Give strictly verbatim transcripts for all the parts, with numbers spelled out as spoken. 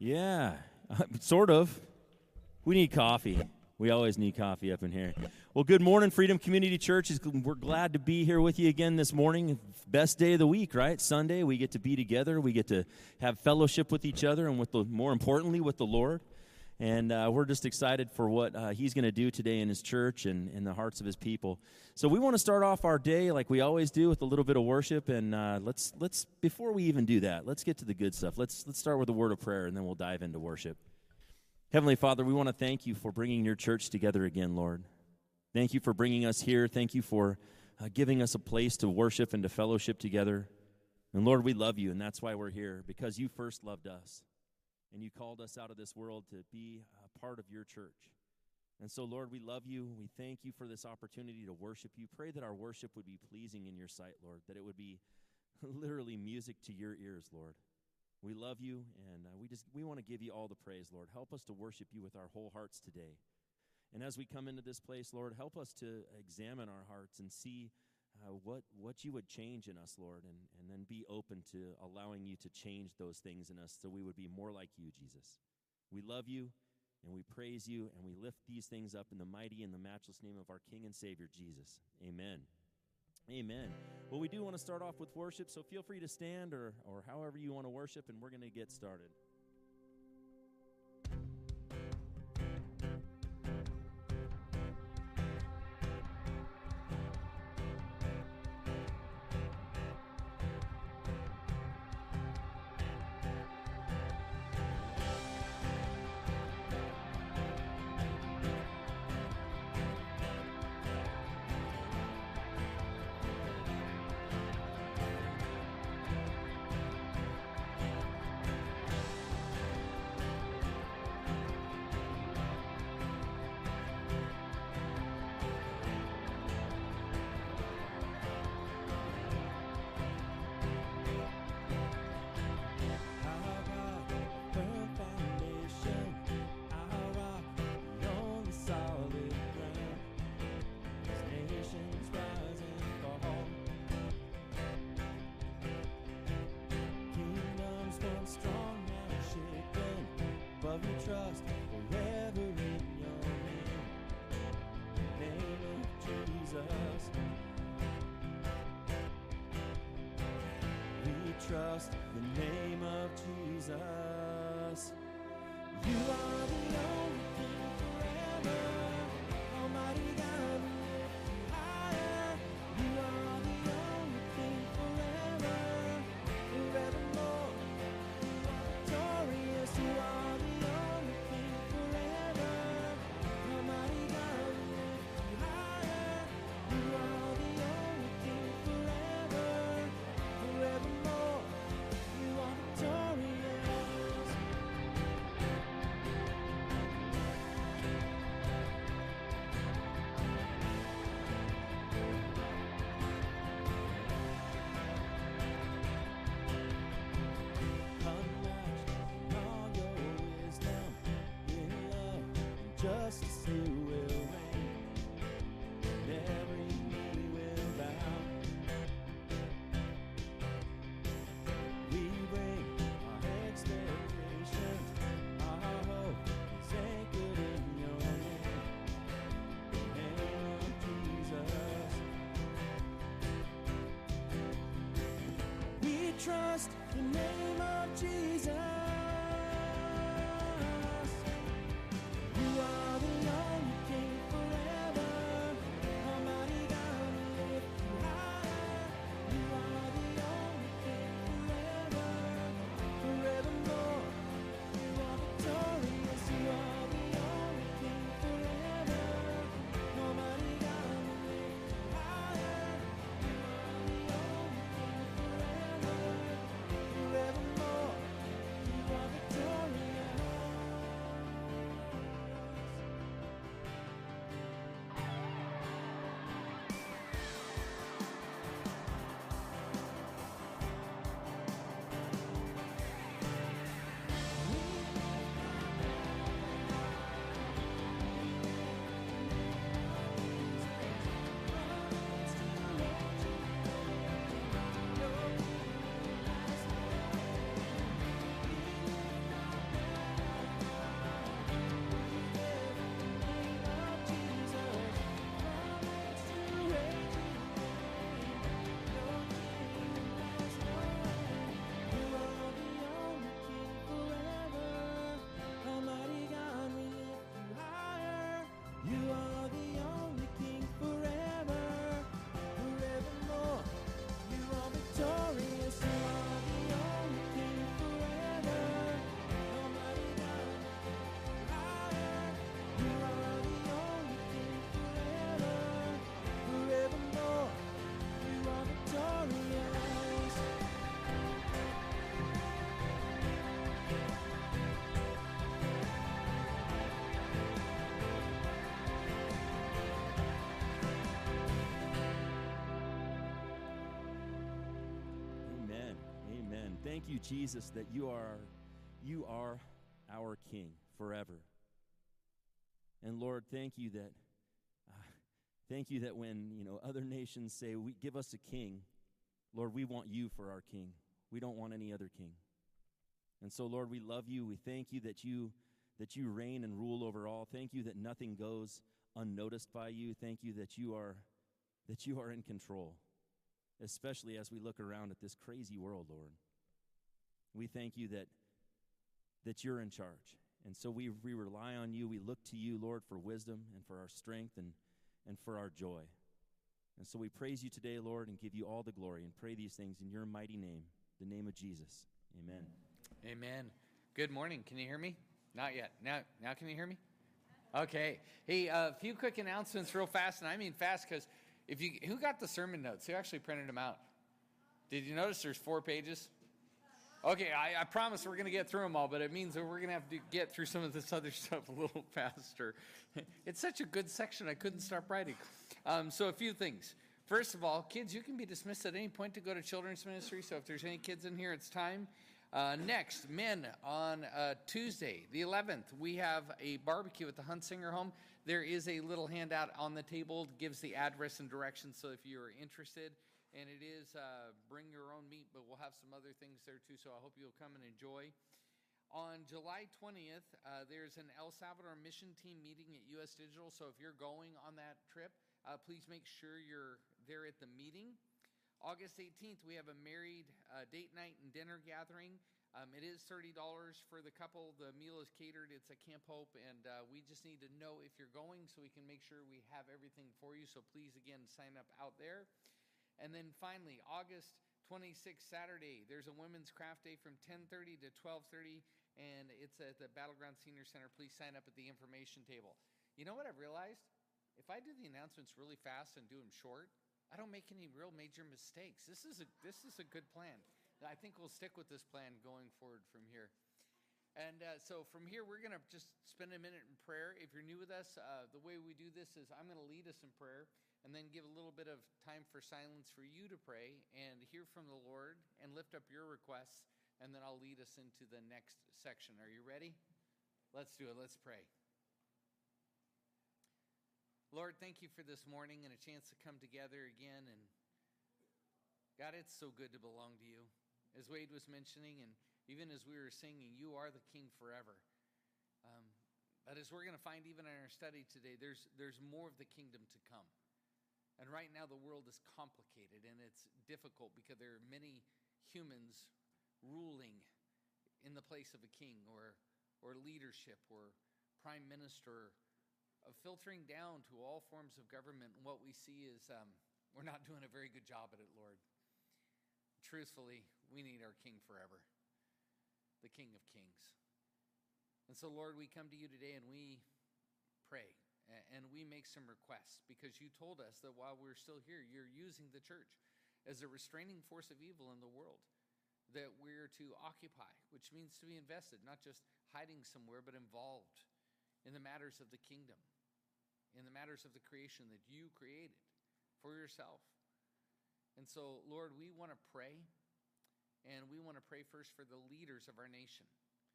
Yeah, sort of. We need coffee. We always need coffee up in here. Well, good morning, Freedom Community Church. We're glad to be here with you again this morning. Best day of the week, right? Sunday, we get to be together. We get to have fellowship with each other and, with the more importantly, with the Lord. And uh, we're just excited for what uh, He's going to do today in His church and in the hearts of His people. So we want to start off our day like we always do with a little bit of worship. And uh, let's let's before we even do that, let's get to the good stuff. Let's let's start with a word of prayer, and then we'll dive into worship. Heavenly Father, we want to thank You for bringing Your church together again, Lord. Thank You for bringing us here. Thank You for uh, giving us a place to worship and to fellowship together. And Lord, we love You, and that's why we're here, because You first loved us. And You called us out of this world to be a part of Your church. And so, Lord, we love You. We thank You for this opportunity to worship You. Pray that our worship would be pleasing in Your sight, Lord, that it would be literally music to Your ears, Lord. We love You, and uh, we just we want to give You all the praise, Lord. Help us to worship You with our whole hearts today. And as we come into this place, Lord, help us to examine our hearts and see Uh, what what You would change in us, Lord, and, and then be open to allowing You to change those things in us so we would be more like You, Jesus. We love You, and we praise You, and we lift these things up in the mighty and the matchless name of our King and Savior, Jesus. Amen. Amen. Well, we do want to start off with worship, so feel free to stand or, or however you want to worship, and we're going to get started. Trust forever in Your name, name of Jesus. We trust the name of Jesus. You are the only King forever, Almighty God, we lift You higher. You are the only King forever, forevermore. You are victorious. You are justice You will reign, and every knee will bow. We bring our expectations, our hope is anchored in Your name, the name of Jesus. We trust the name of Jesus. thank you, Jesus, that you are, you are our King forever. And Lord, thank you that, uh, thank you that when, you know, other nations say, "We give us a king," Lord, we want you for our king. We don't want any other king. And so, Lord, we love you. We thank you that you that you reign and rule over all. Thank you that nothing goes unnoticed by you. Thank you that you are that you are in control, especially as we look around at this crazy world, Lord. We thank you that that you're in charge. And so we, we rely on you. We look to you, Lord, for wisdom and for our strength and, and for our joy. And so we praise you today, Lord, and give you all the glory and pray these things in your mighty name, the name of Jesus. Amen. Amen. Good morning. Can you hear me? Not yet. Now, now can you hear me? Okay. Hey, a uh, few quick announcements real fast, and I mean fast because if you who got the sermon notes? Who actually printed them out? Did you notice there's four pages? Okay, I, I promise we're going to get through them all, but it means that we're going to have to get through some of this other stuff a little faster. It's such a good section, I couldn't stop writing. Um, so a few things. First of all, kids, you can be dismissed at any point to go to children's ministry, so if there's any kids in here, it's time. Uh, next, men, on uh, Tuesday, the eleventh, we have a barbecue at the Huntsinger home. There is a little handout on the table that gives the address and directions, so if you're interested, and it is uh, bring your own meat, but we'll have some other things there too, so I hope you'll come and enjoy. On July twentieth, uh, there's an El Salvador mission team meeting at U S Digital, so if you're going on that trip, uh, please make sure you're there at the meeting. August eighteenth, we have a married uh, date night and dinner gathering. Um, it is thirty dollars for the couple. The meal is catered. It's at Camp Hope, and uh, we just need to know if you're going so we can make sure we have everything for you. So please, again, sign up out there. And then finally, August twenty-sixth, Saturday, there's a Women's Craft Day from ten thirty to twelve thirty, and it's at the Battleground Senior Center. Please sign up at the information table. You know what I've realized? If I do the announcements really fast and do them short, I don't make any real major mistakes. This is a, this is a good plan. I think we'll stick with this plan going forward from here. And uh, so from here, we're going to just spend a minute in prayer. If you're new with us, uh, the way we do this is I'm going to lead us in prayer and then give a little bit of time for silence for you to pray and hear from the Lord and lift up your requests, and then I'll lead us into the next section. Are you ready? Let's do it. Let's pray. Lord, thank you for this morning and a chance to come together again. And God, it's so good to belong to you. As Wade was mentioning, and even as we were singing, you are the King forever. Um, but as we're going to find even in our study today, there's there's more of the kingdom to come. And right now the world is complicated and it's difficult because there are many humans ruling in the place of a king or or leadership or prime minister, uh, filtering down to all forms of government. And what we see is um, we're not doing a very good job at it, Lord. Truthfully, we need our King forever, the King of Kings. And so, Lord, we come to you today and we pray and we make some requests because you told us that while we're still here, you're using the church as a restraining force of evil in the world, that we're to occupy, which means to be invested, not just hiding somewhere, but involved in the matters of the kingdom, in the matters of the creation that you created for yourself. And so, Lord, we want to pray, and we want to pray first for the leaders of our nation.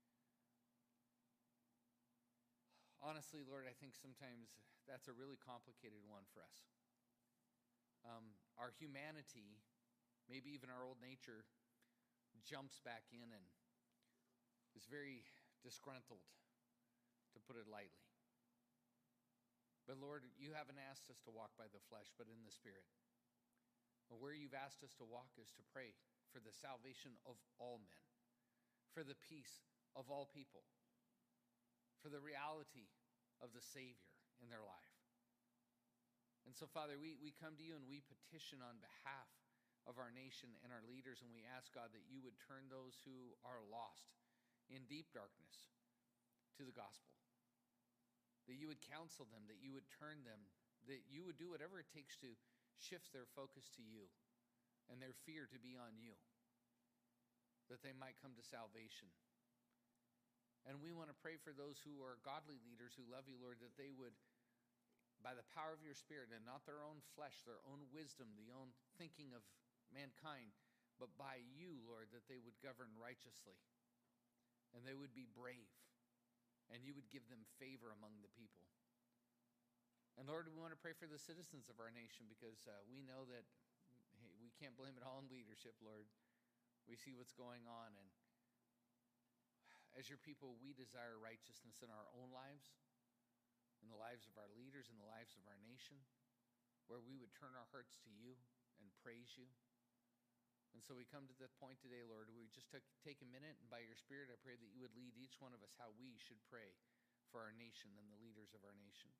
Honestly, Lord, I think sometimes that's a really complicated one for us. Um, our humanity, maybe even our old nature, jumps back in and is very disgruntled, to put it lightly. But Lord, you haven't asked us to walk by the flesh, but in the Spirit. And where you've asked us to walk is to pray for the salvation of all men, for the peace of all people, for the reality of the Savior in their life. And so, Father, we, we come to you and we petition on behalf of our nation and our leaders, and we ask, God, that you would turn those who are lost in deep darkness to the gospel, that you would counsel them, that you would turn them, that you would do whatever it takes to shift their focus to you and their fear to be on you, that they might come to salvation. And we want to pray for those who are godly leaders who love you, Lord, that they would, by the power of your Spirit and not their own flesh, their own wisdom, the own thinking of mankind, but by you, Lord, that they would govern righteously and they would be brave and you would give them favor among the people. And Lord, we want to pray for the citizens of our nation because uh, we know that hey, we can't blame it all on leadership, Lord. We see what's going on, and as your people, we desire righteousness in our own lives, in the lives of our leaders, in the lives of our nation, where we would turn our hearts to you and praise you. And so we come to that point today, Lord, we just took, take a minute, and by your Spirit, I pray that you would lead each one of us how we should pray for our nation and the leaders of our nation.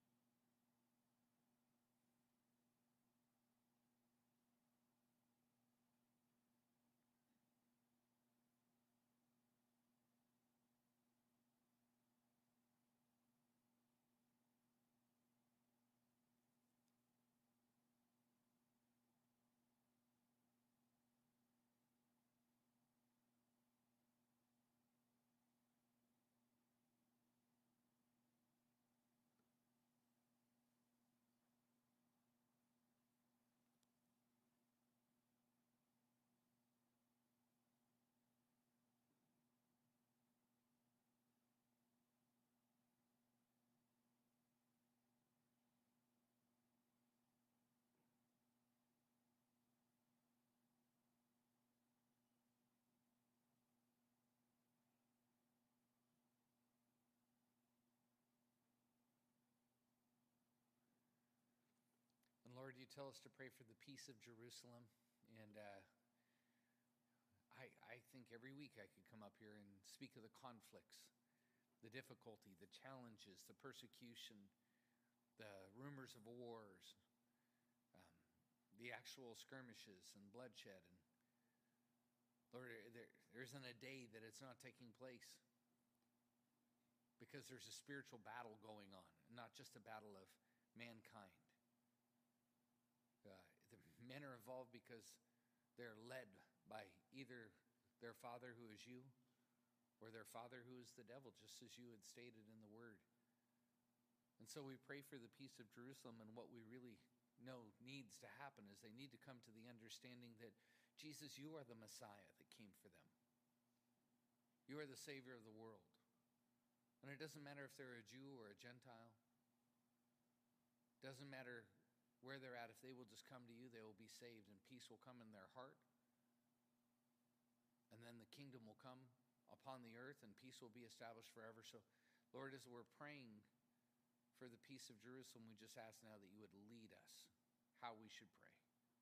And Lord, you tell us to pray for the peace of Jerusalem. And uh, I, I think every week I could come up here and speak of the conflicts, the difficulty, the challenges, the persecution, the rumors of wars, um, the actual skirmishes and bloodshed. And Lord, there, there isn't a day that it's not taking place because there's a spiritual battle going on, not just a battle of mankind. Uh, the men are involved because they're led by either their father who is you or their father who is the devil, just as you had stated in the word. And so we pray for the peace of Jerusalem, and what we really know needs to happen is they need to come to the understanding that, Jesus, you are the Messiah that came for them. You are the Savior of the world. And it doesn't matter if they're a Jew or a Gentile. It doesn't matter where they're at. If they will just come to you, they will be saved, and peace will come in their heart. And then the kingdom will come upon the earth, and peace will be established forever. So, Lord, as we're praying for the peace of Jerusalem, we just ask now that you would lead us how we should pray.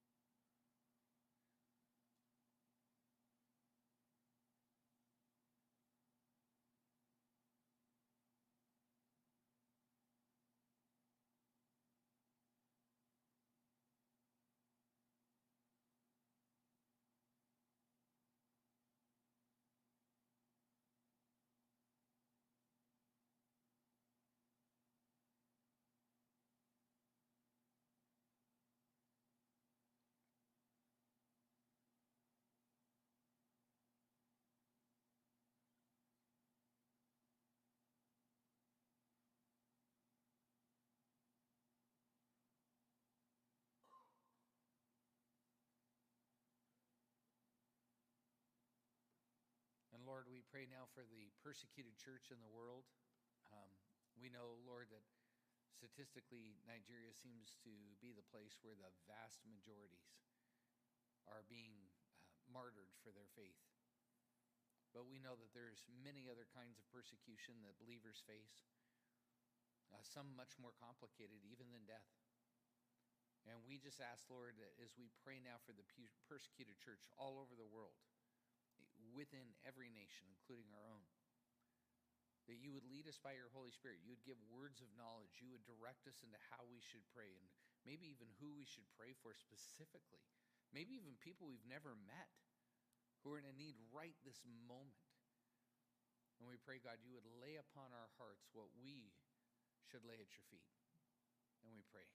And Lord, we pray now for the persecuted church in the world. Um, we know, Lord, that statistically Nigeria seems to be the place where the vast majorities are being uh, martyred for their faith. But we know that there's many other kinds of persecution that believers face, uh, some much more complicated even than death. And we just ask, Lord, that as we pray now for the persecuted church all over the world, within every nation, including our own, that you would lead us by your Holy Spirit. You would give words of knowledge. You would direct us into how we should pray, and maybe even who we should pray for specifically. Maybe even people we've never met who are in a need right this moment. And we pray, God, you would lay upon our hearts what we should lay at your feet. And we pray.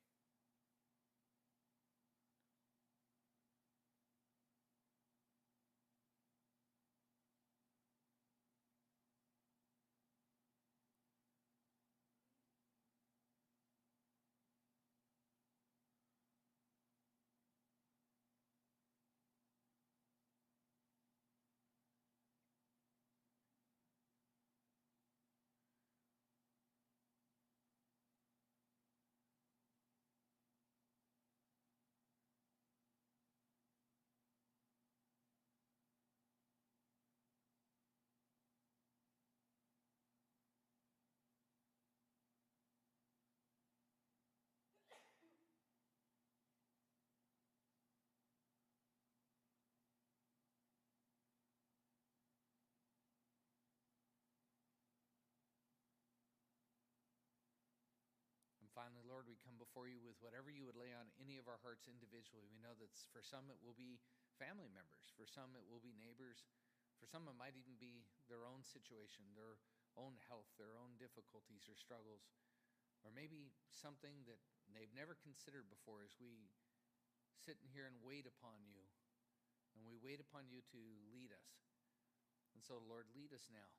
Lord, we come before you with whatever you would lay on any of our hearts individually. We know that for some it will be family members. For some it will be neighbors. For some it might even be their own situation, their own health, their own difficulties or struggles, or maybe something that they've never considered before as we sit in here and wait upon you, and we wait upon you to lead us. And so, Lord, lead us now.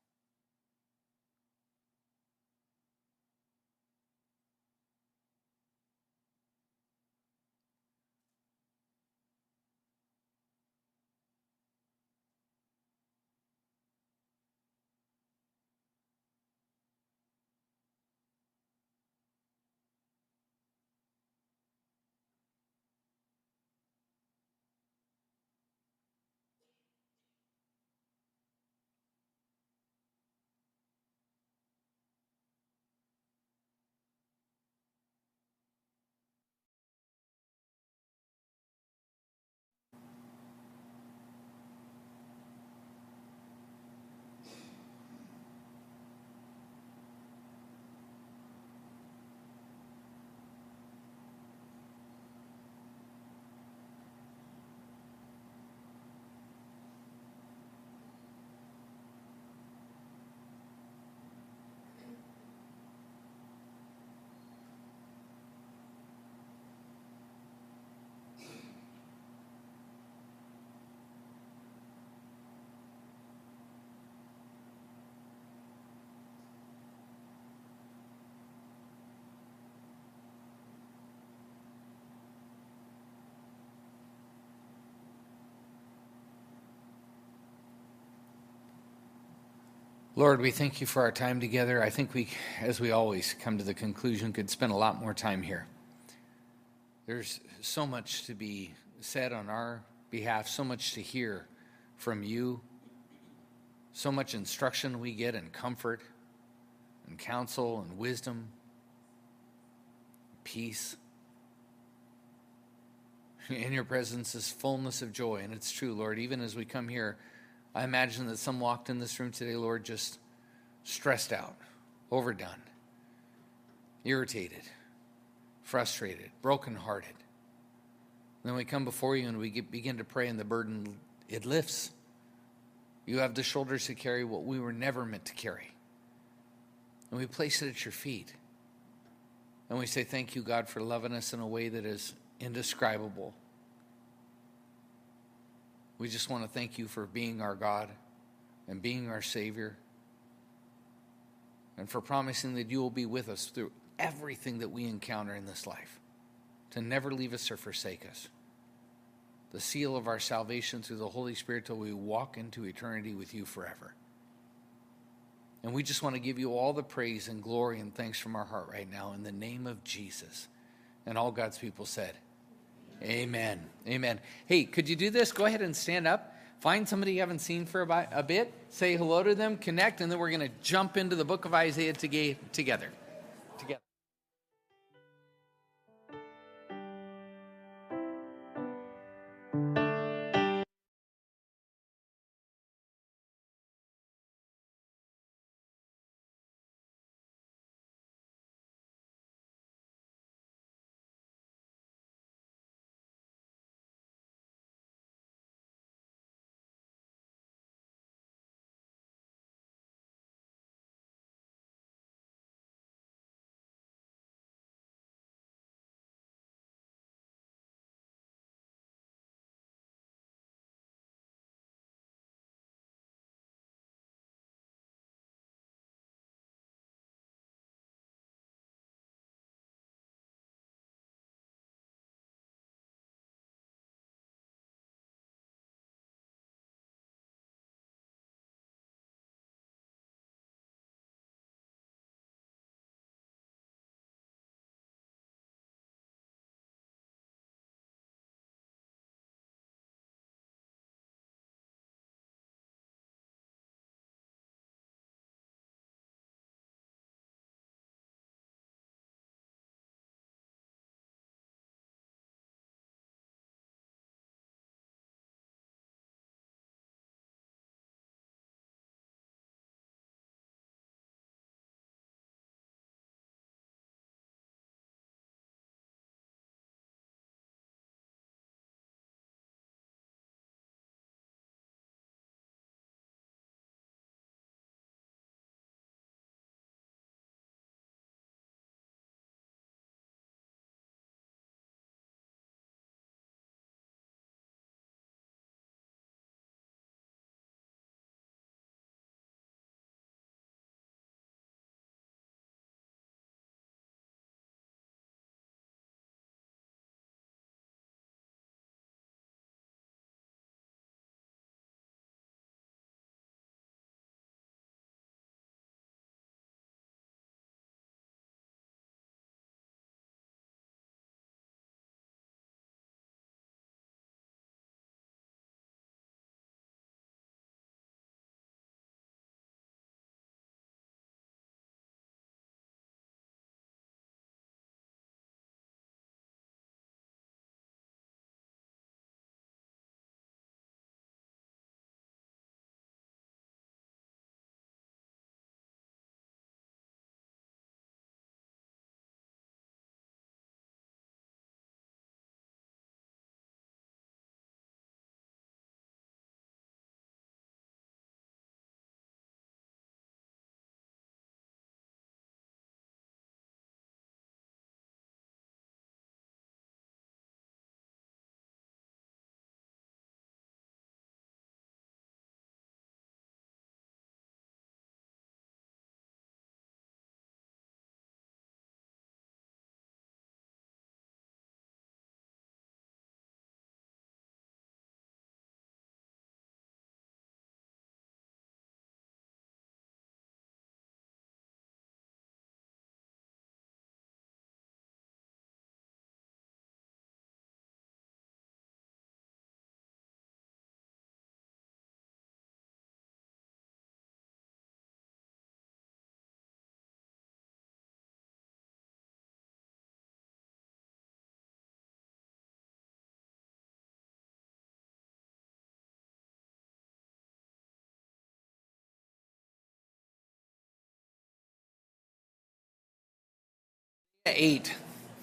Lord, we thank you for our time together. I think we, as we always come to the conclusion, could spend a lot more time here. There's so much to be said on our behalf, so much to hear from you, so much instruction we get and comfort and counsel and wisdom, peace. In your presence is fullness of joy, and it's true, Lord. Even as we come here, I imagine that some walked in this room today, Lord, just stressed out, overdone, irritated, frustrated, brokenhearted. Then we come before you and we get, begin to pray, and the burden, it lifts. You have the shoulders to carry what we were never meant to carry. And we place it at your feet. And we say, thank you, God, for loving us in a way that is indescribable. We just want to thank you for being our God and being our Savior, and for promising that you will be with us through everything that we encounter in this life, to never leave us or forsake us. The seal of our salvation through the Holy Spirit till we walk into eternity with you forever. And we just want to give you all the praise and glory and thanks from our heart right now in the name of Jesus. And all God's people said, amen. Amen. Hey, could you do this? Go ahead and stand up. Find somebody you haven't seen for a, a bit. Say hello to them, connect, and then we're going to jump into the book of Isaiah together. Together. eight.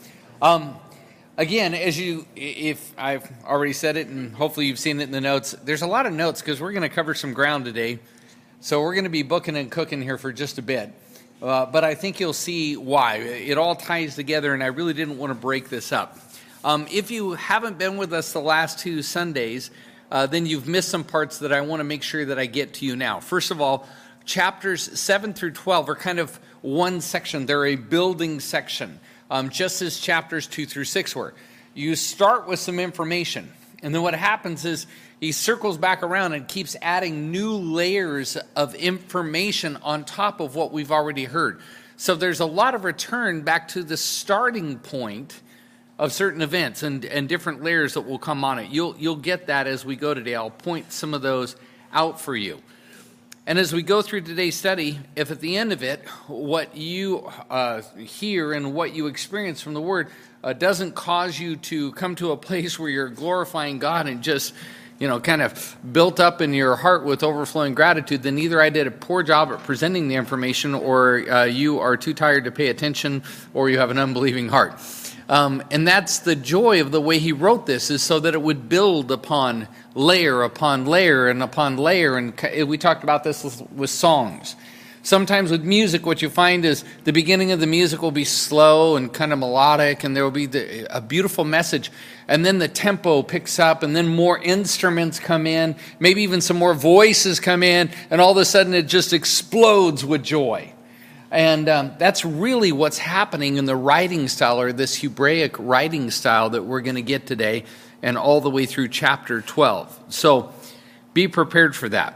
Um, again, as you, if I've already said it, and hopefully you've seen it in the notes, there's a lot of notes because we're going to cover some ground today. So we're going to be booking and cooking here for just a bit. Uh, but I think you'll see why. It all ties together, and I really didn't want to break this up. Um, if you haven't been with us the last two Sundays, uh, then you've missed some parts that I want to make sure that I get to you now. First of all, chapters seven through twelve are kind of one section. They're a building section, um, just as chapters two through six were. You start with some information, and then what happens is he circles back around and keeps adding new layers of information on top of what we've already heard. So there's a lot of return back to the starting point of certain events and, and different layers that will come on it. You'll, you'll get that as we go today. I'll point some of those out for you. And as we go through today's study, if at the end of it, what you uh, hear and what you experience from the Word uh, doesn't cause you to come to a place where you're glorifying God and just, you know, kind of built up in your heart with overflowing gratitude, then either I did a poor job at presenting the information, or uh, you are too tired to pay attention, or you have an unbelieving heart. Um, and that's the joy of the way he wrote this, is so that it would build upon layer upon layer and upon layer. And we talked about this with, with songs. Sometimes with music, what you find is the beginning of the music will be slow and kind of melodic, and there will be the, a beautiful message. And then the tempo picks up, and then more instruments come in, maybe even some more voices come in, and all of a sudden it just explodes with joy. And um, that's really what's happening in the writing style, or this Hebraic writing style that we're going to get today, and all the way through chapter twelve. So be prepared for that.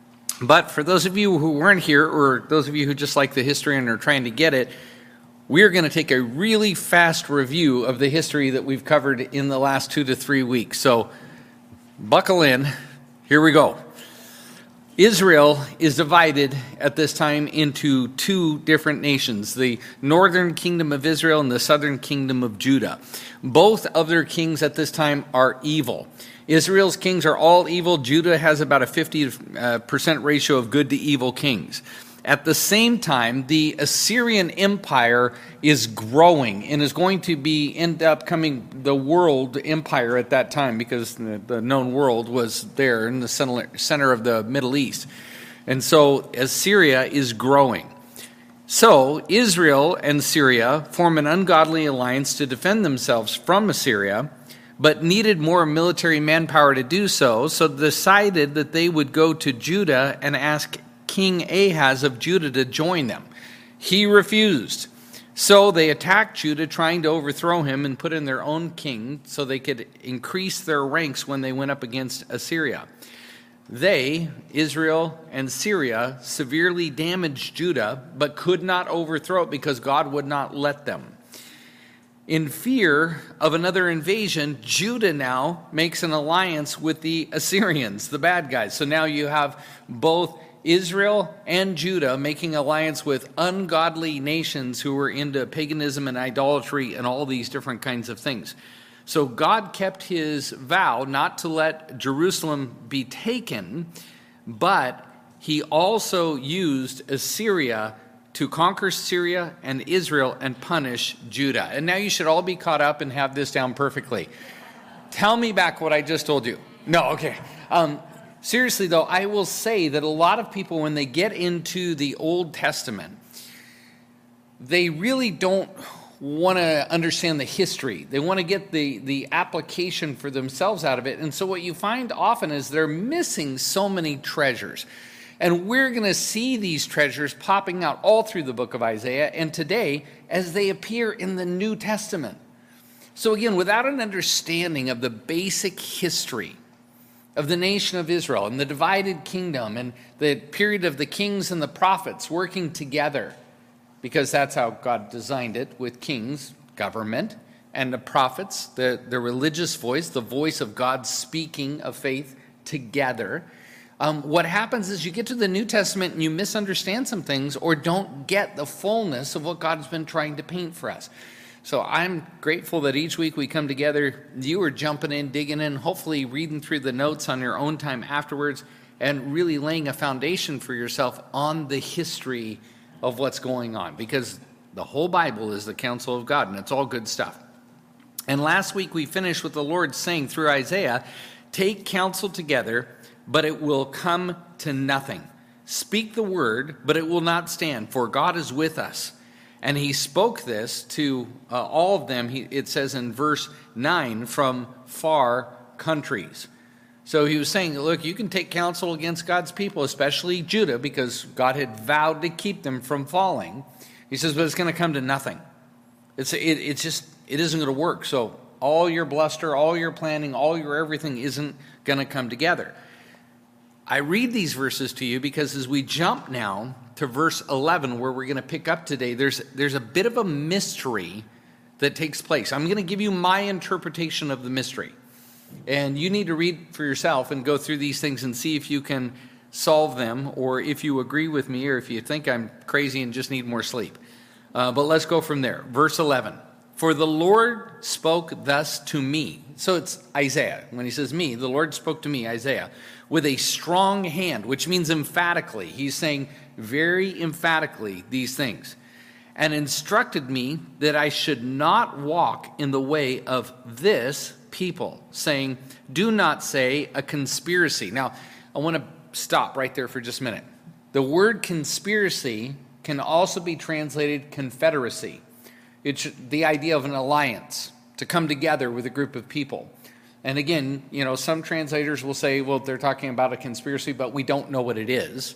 But for those of you who weren't here, or those of you who just like the history and are trying to get it, we are going to take a really fast review of the history that we've covered in the last two to three weeks. So buckle in. Here we go. Israel is divided at this time into two different nations, the northern kingdom of Israel and the southern kingdom of Judah. Both of their kings at this time are evil. Israel's kings are all evil. Judah has about a fifty percent ratio of good to evil kings. At the same time, the Assyrian Empire is growing and is going to be end up coming the world empire at that time, because the, the known world was there in the center, center of the Middle East. And so Assyria is growing. So Israel and Syria form an ungodly alliance to defend themselves from Assyria, but needed more military manpower to do so, so decided that they would go to Judah and ask King Ahaz of Judah to join them. He refused. So they attacked Judah, trying to overthrow him and put in their own king so they could increase their ranks when they went up against Assyria. They, Israel and Syria, severely damaged Judah, but could not overthrow it because God would not let them. In fear of another invasion, Judah now makes an alliance with the Assyrians, the bad guys. So now you have both Israel and Judah making alliance with ungodly nations who were into paganism and idolatry and all these different kinds of things. So God kept his vow not to let Jerusalem be taken, but he also used Assyria to conquer Syria and Israel and punish Judah. And now you should all be caught up and have this down perfectly. Tell me back what I just told you. No, okay. Um, seriously, though, I will say that a lot of people, when they get into the Old Testament, they really don't want to understand the history. They want to get the, the application for themselves out of it. And so what you find often is they're missing so many treasures. And we're going to see these treasures popping out all through the book of Isaiah and today as they appear in the New Testament. So again, without an understanding of the basic history of the nation of Israel and the divided kingdom and the period of the kings and the prophets working together, because that's how God designed it, with kings, government, and the prophets, the, the religious voice, the voice of God speaking of faith together. Um, what happens is you get to the New Testament and you misunderstand some things or don't get the fullness of what God has been trying to paint for us. So I'm grateful that each week we come together, you are jumping in, digging in, hopefully reading through the notes on your own time afterwards, and really laying a foundation for yourself on the history of what's going on. Because The whole Bible is the counsel of God, and it's all good stuff. And last week we finished with the Lord saying through Isaiah, take counsel together, but it will come to nothing. Speak the word, but it will not stand, for God is with us. And he spoke this to uh, all of them, he, it says in verse nine, from far countries. So he was saying, look, you can take counsel against God's people, especially Judah, because God had vowed to keep them from falling. He says, but it's going to come to nothing. It's, it, it's just, it isn't going to work. So all your bluster, all your planning, all your everything isn't going to come together. I read these verses to you because as we jump now to verse eleven, where we're going to pick up today, there's, there's a bit of a mystery that takes place. I'm going to give you my interpretation of the mystery. And you need to read for yourself and go through these things and see if you can solve them, or if you agree with me, or if you think I'm crazy and just need more sleep. Uh, but let's go from there. Verse eleven. For the Lord spoke thus to me. So it's Isaiah. When he says me, the Lord spoke to me, Isaiah, with a strong hand, which means emphatically. He's saying very emphatically these things. And instructed me that I should not walk in the way of this people, saying, do not say a conspiracy. Now, I want to stop right there for just a minute. The word conspiracy can also be translated confederacy. It's the idea of an alliance, to come together with a group of people. And again, you know, some translators will say, well, they're talking about a conspiracy, but we don't know what it is.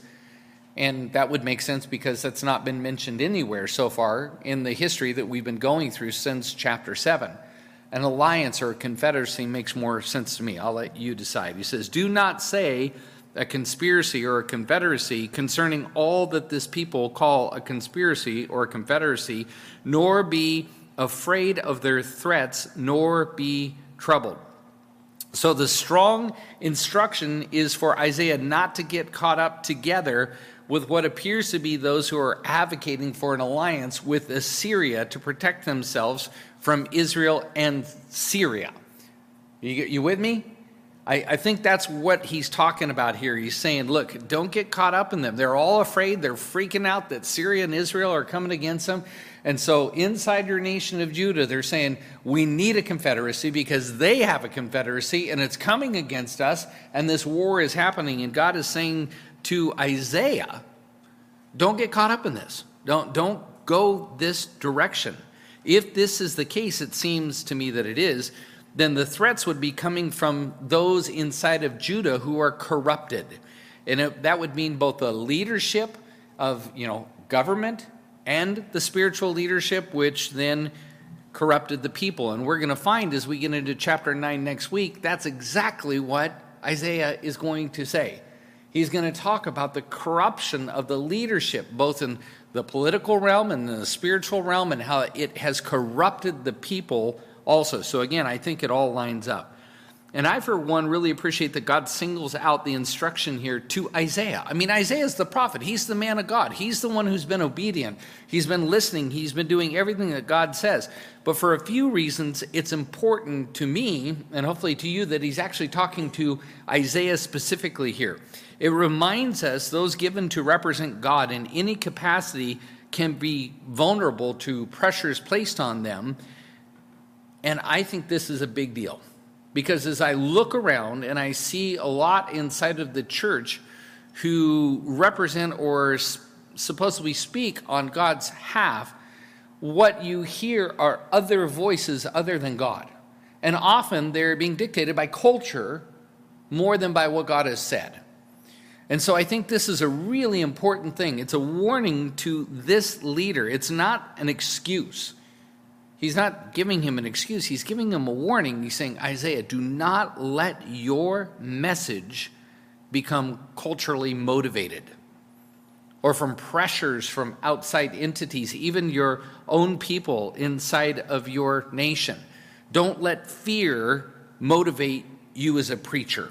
And that would make sense because that's not been mentioned anywhere so far in the history that we've been going through since chapter seven. An alliance or a confederacy makes more sense to me. I'll let you decide. He says, do not say a conspiracy or a confederacy concerning all that this people call a conspiracy or a confederacy, nor be afraid of their threats, nor be troubled. So the strong instruction is for Isaiah not to get caught up together with what appears to be those who are advocating for an alliance with Assyria to protect themselves from Israel and Syria. You, you with me? I, I think that's what he's talking about here. He's saying, look, don't get caught up in them. They're all afraid. They're freaking out that Syria and Israel are coming against them. And so inside your nation of Judah, they're saying, we need a confederacy because they have a confederacy and it's coming against us and this war is happening. And God is saying to Isaiah, don't get caught up in this. Don't, don't go this direction. If this is the case, it seems to me that it is, then the threats would be coming from those inside of Judah who are corrupted. And it, that would mean both the leadership of, you know, government and the spiritual leadership, which then corrupted the people. And we're going to find as we get into chapter nine next week, that's exactly what Isaiah is going to say. He's going to talk about the corruption of the leadership, both in the political realm and the spiritual realm, and how it has corrupted the people also. So again, I think it all lines up. And I, for one, really appreciate that God singles out the instruction here to Isaiah. I mean, Isaiah is the prophet. He's the man of God. He's the one who's been obedient. He's been listening. He's been doing everything that God says. But for a few reasons, it's important to me, and hopefully to you, that he's actually talking to Isaiah specifically here. It reminds us those given to represent God in any capacity can be vulnerable to pressures placed on them. And I think this is a big deal. Because as I look around and I see a lot inside of the church who represent or supposedly speak on God's half, what you hear are other voices other than God. And often they're being dictated by culture more than by what God has said. And so I think this is a really important thing. It's a warning to this leader. It's not an excuse. He's not giving him an excuse. He's giving him a warning. He's saying, Isaiah, do not let your message become culturally motivated or from pressures from outside entities, even your own people inside of your nation. Don't let fear motivate you as a preacher.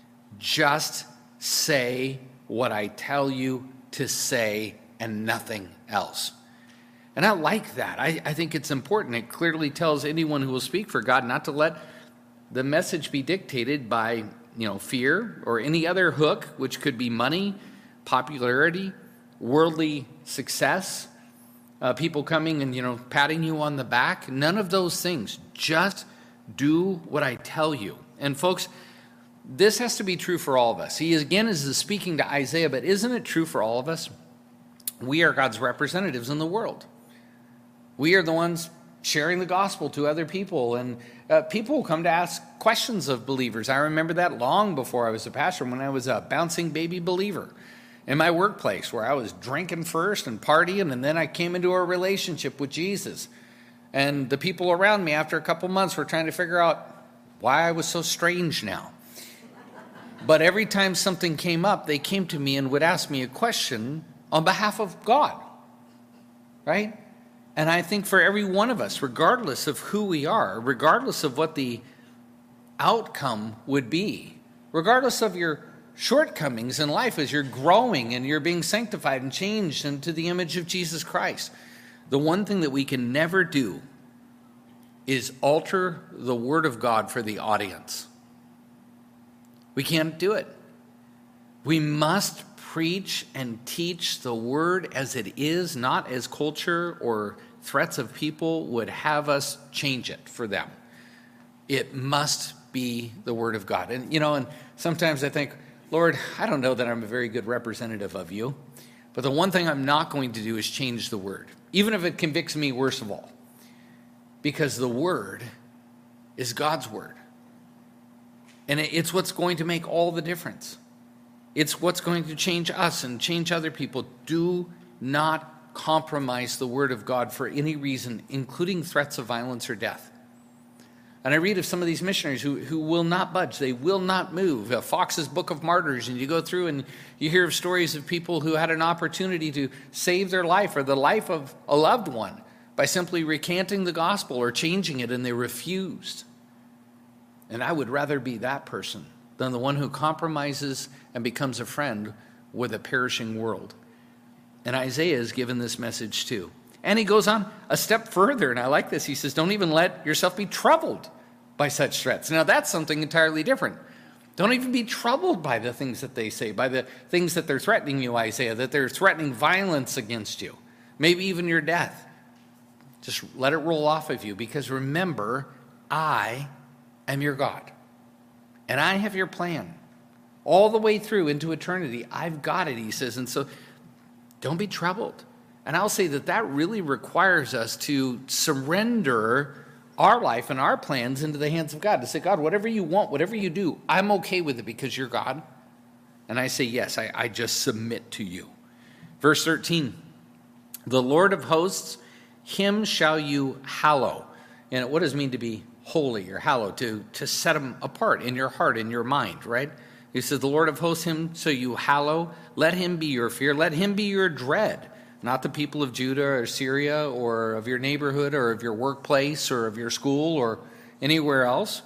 Just say what I tell you to say and nothing else. And I like that. I, I think it's important. It clearly tells anyone who will speak for God not to let the message be dictated by, you know, fear or any other hook, which could be money, popularity, worldly success. uh, people coming and, you know, patting you on the back. None of those things. Just do what I tell you. And folks, this has to be true for all of us. He, again, is speaking to Isaiah, but isn't it true for all of us? We are God's representatives in the world. We are the ones sharing the gospel to other people, and uh, people will come to ask questions of believers. I remember that long before I was a pastor, when I was a bouncing baby believer in my workplace, where I was drinking first and partying, and then I came into a relationship with Jesus. And the people around me, after a couple months, were trying to figure out why I was so strange now. But every time something came up, they came to me and would ask me a question on behalf of God, right? And I think for every one of us, regardless of who we are, regardless of what the outcome would be, regardless of your shortcomings in life as you're growing and you're being sanctified and changed into the image of Jesus Christ, the one thing that we can never do is alter the Word of God for the audience. We can't do it. We must preach and teach the Word as it is, not as culture or threats of people would have us change it for them. It must be the Word of God. And, you know, and sometimes I think, Lord, I don't know that I'm a very good representative of you, but the one thing I'm not going to do is change the Word, even if it convicts me worst of all, because the Word is God's Word. And it's what's going to make all the difference. It's what's going to change us and change other people. Do not compromise the Word of God for any reason, including threats of violence or death. And I read of some of these missionaries who, who will not budge. They will not move. Uh, Fox's Book of Martyrs, and you go through and you hear of stories of people who had an opportunity to save their life or the life of a loved one by simply recanting the gospel or changing it, and they refused. And I would rather be that person than the one who compromises and becomes a friend with a perishing world. And Isaiah is given this message too. And he goes on a step further, and I like this. He says, don't even let yourself be troubled by such threats. Now, that's something entirely different. Don't even be troubled by the things that they say, by the things that they're threatening you, Isaiah, that they're threatening violence against you, maybe even your death. Just let it roll off of you, because remember, I am your God, and I have your plan all the way through into eternity. I've got it, he says, and so don't be troubled. And I'll say that that really requires us to surrender our life and our plans into the hands of God, to say, God, whatever you want, whatever you do, I'm okay with it because you're God. And I say, yes, I, I just submit to you. Verse thirteen, the Lord of hosts, him shall you hallow. And what does it mean to be holy or hallowed? To, to set him apart in your heart, in your mind, right? He says, the Lord of hosts, him so you hallow. Let him be your fear. Let him be your dread. Not the people of Judah or Syria or of your neighborhood or of your workplace or of your school or anywhere else.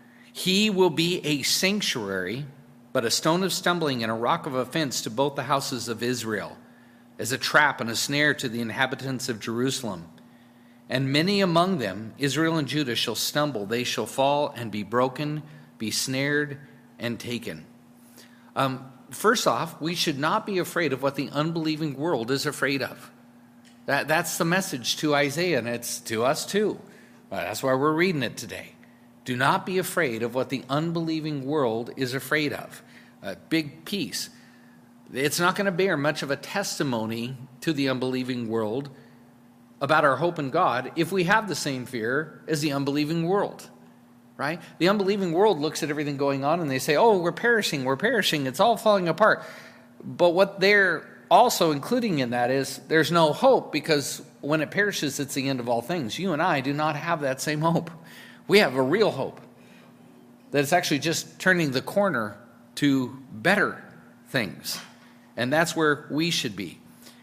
He will be a sanctuary, but a stone of stumbling and a rock of offense to both the houses of Israel, as a trap and a snare to the inhabitants of Jerusalem. And many among them, Israel and Judah, shall stumble. They shall fall and be broken, be snared and taken. Um, first off, we should not be afraid of what the unbelieving world is afraid of. That, that's the message to Isaiah, and it's to us too. That's why we're reading it today. Do not be afraid of what the unbelieving world is afraid of. A big piece. It's not going to bear much of a testimony to the unbelieving world about our hope in God if we have the same fear as the unbelieving world, right? The unbelieving world looks at everything going on and they say, oh, we're perishing, we're perishing, it's all falling apart. But what they're also including in that is there's no hope, because when it perishes, it's the end of all things. You and I do not have that same hope. We have a real hope that it's actually just turning the corner to better things. And that's where we should be.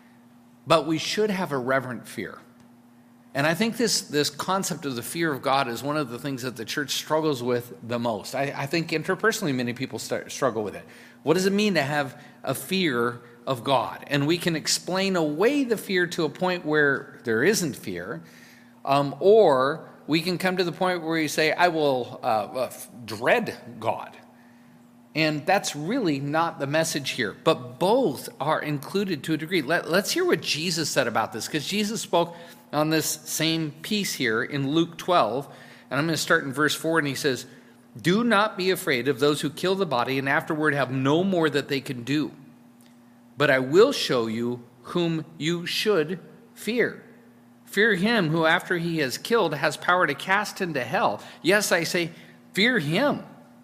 But we should have a reverent fear. And I think this, this concept of the fear of God is one of the things that the church struggles with the most. I, I think interpersonally many people start, struggle with it. What does it mean to have a fear of God? And we can explain away the fear to a point where there isn't fear, um, or we can come to the point where we say, I will uh, uh, dread God. And that's really not the message here. But both are included to a degree. Let, let's hear what Jesus said about this, because Jesus spoke on this same piece here in Luke twelve. And I'm going to start in verse four, and he says, "Do not be afraid of those who kill the body and afterward have no more that they can do. But I will show you whom you should fear. Fear him who after he has killed has power to cast into hell. Yes, I say, fear him."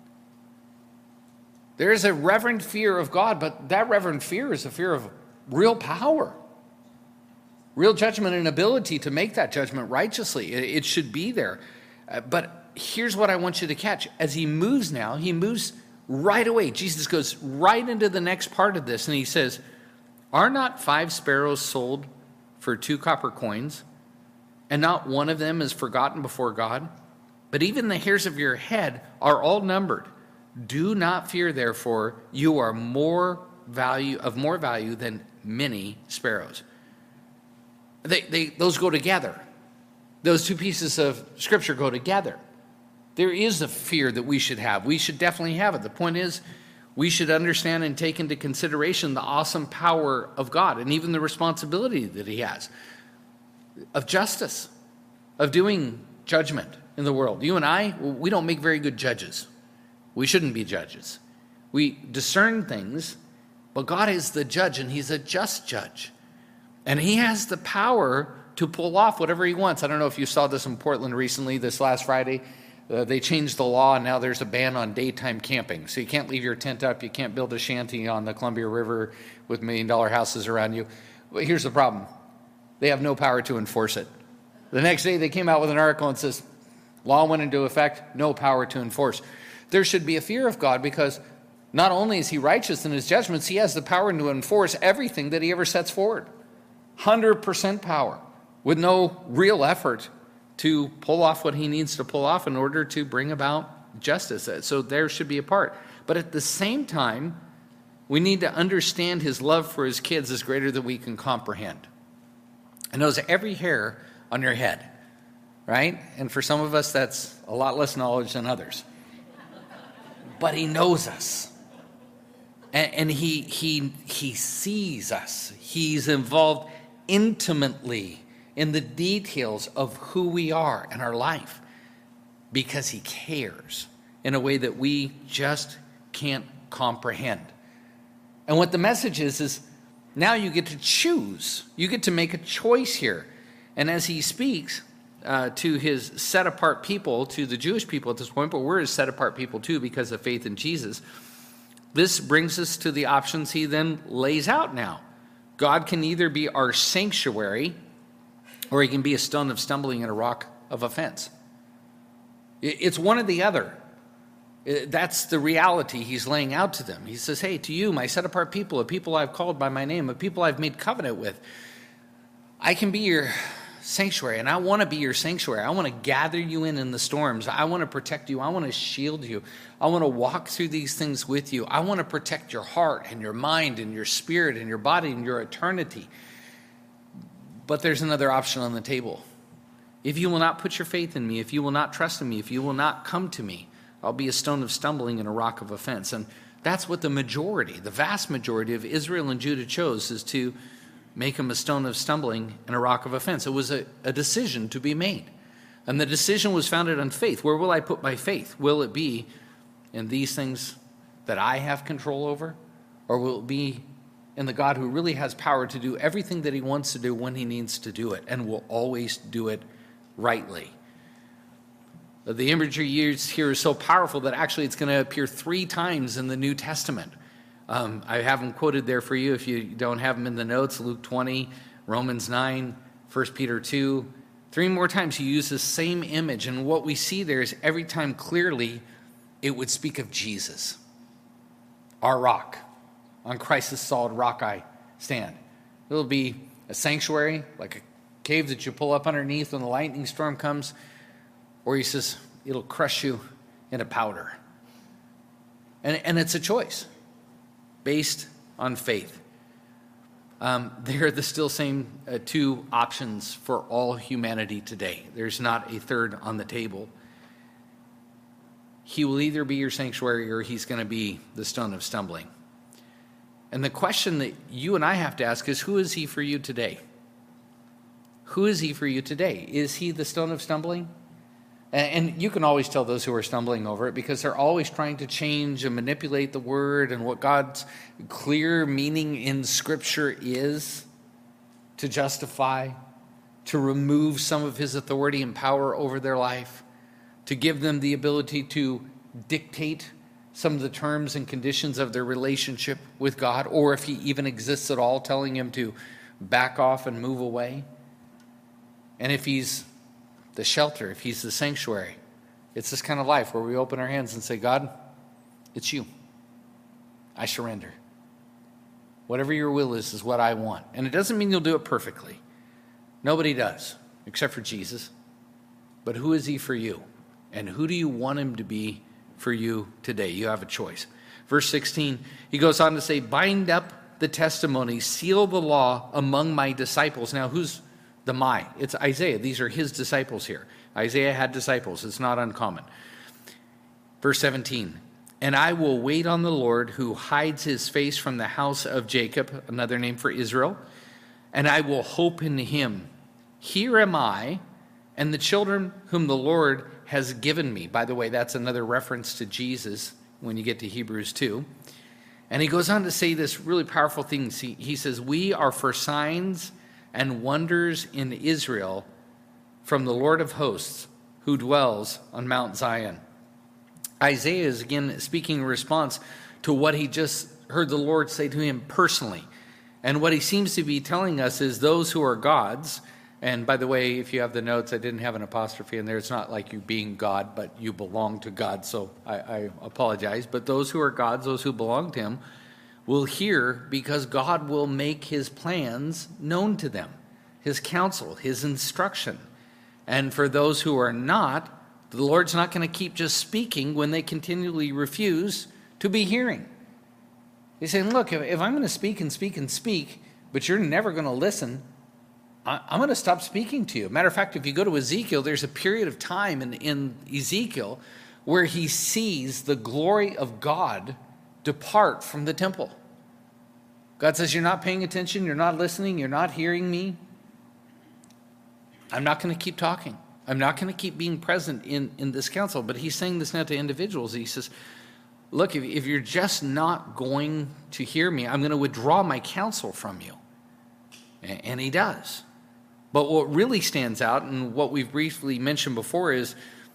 There is a reverent fear of God, but that reverent fear is a fear of real power, real judgment and ability to make that judgment righteously. It should be there. Uh, but here's what I want you to catch. As he moves now, he moves right away. Jesus goes right into the next part of this, and he says, "Are not five sparrows sold for two copper coins, and not one of them is forgotten before God? But even the hairs of your head are all numbered. Do not fear, therefore, you are more value of more value than many sparrows." They, they, those go together. Those two pieces of Scripture go together. There is a fear that we should have. We should definitely have it. The point is, we should understand and take into consideration the awesome power of God and even the responsibility that he has of justice, of doing judgment in the world. You and I, we don't make very good judges. We shouldn't be judges. We discern things, but God is the judge, and he's a just judge. And he has the power to pull off whatever he wants. I don't know if you saw this in Portland recently, this last Friday. Uh, they changed the law, and now there's a ban on daytime camping. So you can't leave your tent up. You can't build a shanty on the Columbia River with million-dollar houses around you. But here's the problem. They have no power to enforce it. The next day, they came out with an article and says, law went into effect, no power to enforce. There should be a fear of God, because not only is he righteous in his judgments, he has the power to enforce everything that he ever sets forward. one hundred percent power, with no real effort to pull off what he needs to pull off in order to bring about justice. So there should be a part. But at the same time, we need to understand his love for his kids is greater than we can comprehend. He knows every hair on your head, right? And for some of us, that's a lot less knowledge than others. But he knows us. And, and he, he, he sees us. He's involved intimately in the details of who we are in our life, because he cares in a way that we just can't comprehend. And what the message is, is now you get to choose. You get to make a choice here. And as he speaks uh, to his set-apart people, to the Jewish people at this point, but we're his set-apart people too because of faith in Jesus, this brings us to the options he then lays out now. God can either be our sanctuary, or he can be a stone of stumbling and a rock of offense. It's one or the other. That's the reality he's laying out to them. He says, hey, to you, my set-apart people, a people I've called by my name, a people I've made covenant with, I can be your sanctuary, and I want to be your sanctuary. I want to gather you in in the storms. I want to protect you. I want to shield you. I want to walk through these things with you. I want to protect your heart and your mind and your spirit and your body and your eternity. But there's another option on the table. If you will not put your faith in me, if you will not trust in me, if you will not come to me, I'll be a stone of stumbling and a rock of offense. And that's what the majority, the vast majority of Israel and Judah chose, is to make him a stone of stumbling and a rock of offense. It was a, a decision to be made. And the decision was founded on faith. Where will I put my faith? Will it be in these things that I have control over? Or will it be in the God who really has power to do everything that he wants to do when he needs to do it, and will always do it rightly? The imagery used here is so powerful that actually it's going to appear three times in the New Testament. Um, I have them quoted there for you if you don't have them in the notes. Luke twenty, Romans nine, First Peter two. Three more times he uses the same image, and what we see there is every time clearly it would speak of Jesus, our rock. On Christ's solid rock I stand. It'll be a sanctuary, like a cave that you pull up underneath when the lightning storm comes, or he says it'll crush you into powder. And, and it's a choice based on faith. Um, they're the still same uh, two options for all humanity today. There's not a third on the table. he will either be your sanctuary or he's going to be the stone of stumbling. And the question that you and I have to ask is, who is he for you today? Who is he for you today? Is he the stone of stumbling? And you can always tell those who are stumbling over it, because they're always trying to change and manipulate the word and what God's clear meaning in Scripture is, to justify, to remove some of his authority and power over their life, to give them the ability to dictate some of the terms and conditions of their relationship with God, or if he even exists at all, telling him to back off and move away. And if he's the shelter, if he's the sanctuary, it's this kind of life where we open our hands and say, God, it's you. I surrender. Whatever your will is, is what I want. And it doesn't mean you'll do it perfectly. Nobody does, except for Jesus. But who is he for you? And who do you want him to be for you today? You have a choice. Verse sixteen, he goes on to say, bind up the testimony, seal the law among my disciples. Now, who's the my? It's Isaiah. These are his disciples here. Isaiah had disciples. It's not uncommon. Verse seventeen, and I will wait on the Lord who hides his face from the house of Jacob, another name for Israel, and I will hope in him. Here am I and the children whom the Lord has given me. By the way, that's another reference to Jesus when you get to Hebrews two. And he goes on to say this really powerful thing. He, he says, we are for signs and wonders in Israel from the Lord of hosts who dwells on Mount Zion. Isaiah is again speaking in response to what he just heard the Lord say to him personally. And what he seems to be telling us is those who are God's, and by the way, if you have the notes, I didn't have an apostrophe in there. It's not like you being God, but you belong to God, so I, I apologize. But those who are God's, those who belong to him, will hear, because God will make his plans known to them, his counsel, his instruction. And for those who are not, the Lord's not going to keep just speaking when they continually refuse to be hearing. He's saying, look, if, if I'm going to speak and speak and speak, but you're never going to listen, I, I'm going to stop speaking to you. Matter of fact, if you go to Ezekiel, there's a period of time in, in Ezekiel where he sees the glory of God depart from the temple. God says, you're not paying attention, you're not listening, you're not hearing me. I'm not going to keep talking. I'm not going to keep being present in, in this council. But he's saying this now to individuals. He says, look, if, if you're just not going to hear me, I'm going to withdraw my counsel from you. And, and he does. But what really stands out, and what we've briefly mentioned before, is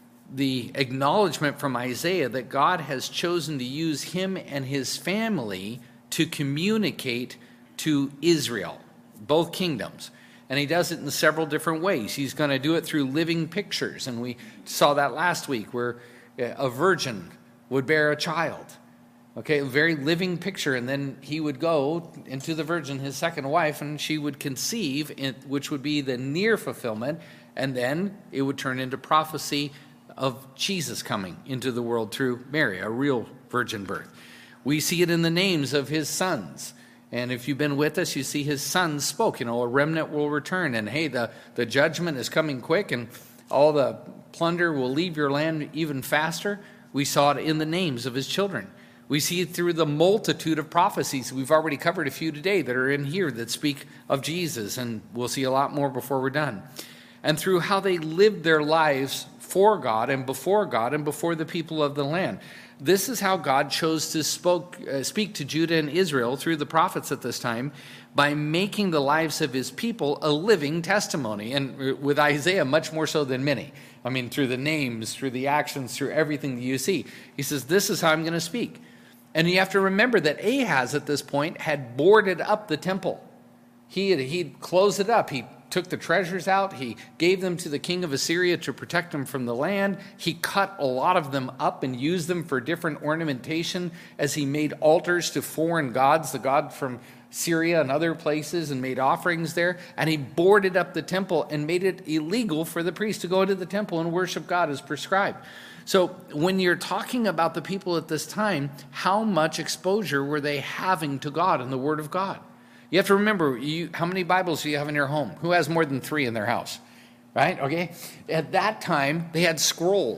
the acknowledgement from Isaiah that God has chosen to use him and his family to communicate to Israel, both kingdoms. And he does it in several different ways. He's going to do it through living pictures. And we saw that last week, where a virgin would bear a child. Okay, a very living picture. And then he would go into the virgin, his second wife, and she would conceive, which would be the near fulfillment. And then it would turn into prophecy of Jesus coming into the world through Mary, a real virgin birth. We see it in the names of his sons. And if you've been with us, you see his sons spoke, you know, a remnant will return. And hey, the, the judgment is coming quick, and all the plunder will leave your land even faster. We saw it in the names of his children. We see it through the multitude of prophecies. We've already covered a few today that are in here that speak of Jesus, and we'll see a lot more before we're done. And through how they lived their lives for God and before God and before the people of the land. This is how God chose to spoke, uh, speak to Judah and Israel through the prophets at this time, by making the lives of his people a living testimony. And with Isaiah, much more so than many. I mean, through the names, through the actions, through everything that you see. He says, this is how I'm going to speak. And you have to remember that Ahaz at this point had boarded up the temple. He had he'd closed it up. He took the treasures out. He gave them to the king of Assyria to protect them from the land. He cut a lot of them up and used them for different ornamentation as he made altars to foreign gods, the god from Syria and other places, and made offerings there. And he boarded up the temple and made it illegal for the priests to go into the temple and worship God as prescribed. So when you're talking about the people at this time, how much exposure were they having to God and the Word of God? You have to remember, you, how many Bibles do you have in your home? Who has more than three in their house? Right? Okay? At that time, they had scrolls.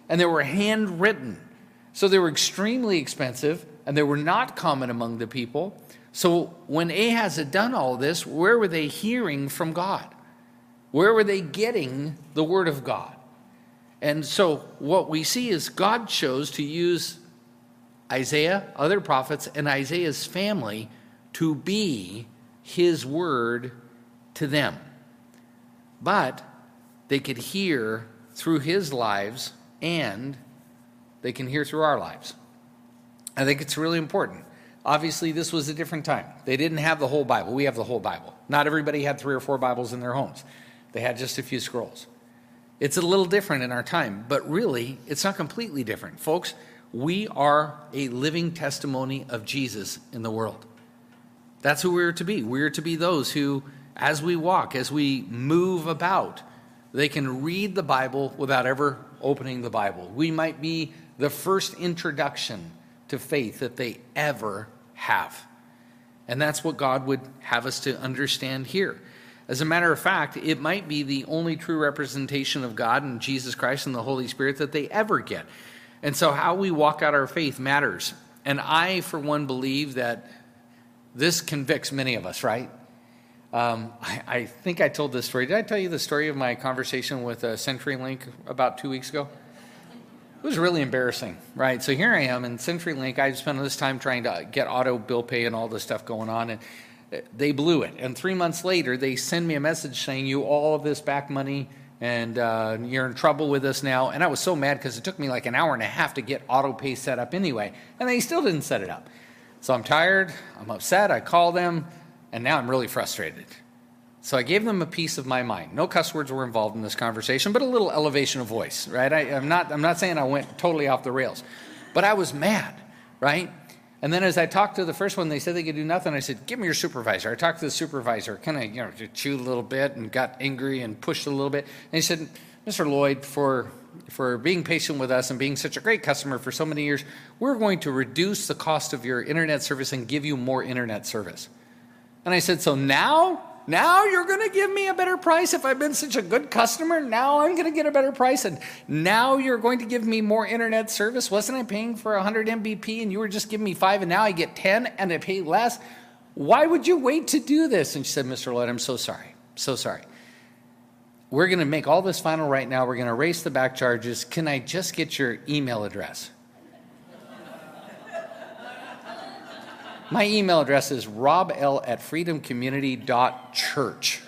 and they were handwritten. So they were extremely expensive, and they were not common among the people. So when Ahaz had done all this, where were they hearing from God? Where were they getting the word of God? And so what we see is God chose to use Isaiah, other prophets, and Isaiah's family to be his word to them. But they could hear through his lives, and they can hear through our lives. I think it's really important. Obviously, this was a different time. They didn't have the whole Bible. We have the whole Bible. Not everybody had three or four Bibles in their homes. They had just a few scrolls. It's a little different in our time, but really, it's not completely different. Folks, we are a living testimony of Jesus in the world. That's who we're to be. We're to be those who, as we walk, as we move about, they can read the Bible without ever opening the Bible. We might be the first introduction to faith that they ever have. And that's what God would have us to understand here. As a matter of fact, it might be the only true representation of God and Jesus Christ and the Holy Spirit that they ever get. And so how we walk out our faith matters. And I, for one, believe that this convicts many of us, right? Um, I, I think I told this story. Did I tell you the story of my conversation with uh, CenturyLink about two weeks ago? It was really embarrassing, right? So here I am in CenturyLink. I spent this time trying to get auto bill pay and all this stuff going on, and they blew it. And three months later, they send me a message saying, you owe all of this back money, and uh, you're in trouble with us now. And I was so mad because it took me like an hour and a half to get auto pay set up anyway, and they still didn't set it up. So I'm tired, I'm upset, I call them, and now I'm really frustrated. So I gave them a piece of my mind. No cuss words were involved in this conversation, but a little elevation of voice, right? I, I'm not, I'm not saying I went totally off the rails, but I was mad, right? And then as I talked to the first one, they said they could do nothing. I said, give me your supervisor. I talked to the supervisor, kind of, you know, chewed a little bit and got angry and pushed a little bit. And he said, Mister Lloyd, for, for being patient with us and being such a great customer for so many years, we're going to reduce the cost of your internet service and give you more internet service. And I said, so now? Now you're going to give me a better price if I've been such a good customer? Now I'm going to get a better price, and now you're going to give me more internet service? Wasn't I paying for one hundred M B P and you were just giving me five, and now I get ten and I pay less? Why would you wait to do this? And she said, Mister Lloyd, I'm so sorry. So sorry. We're going to make all this final right now. We're going to erase the back charges. Can I just get your email address? My email address is robl at freedomcommunity.church.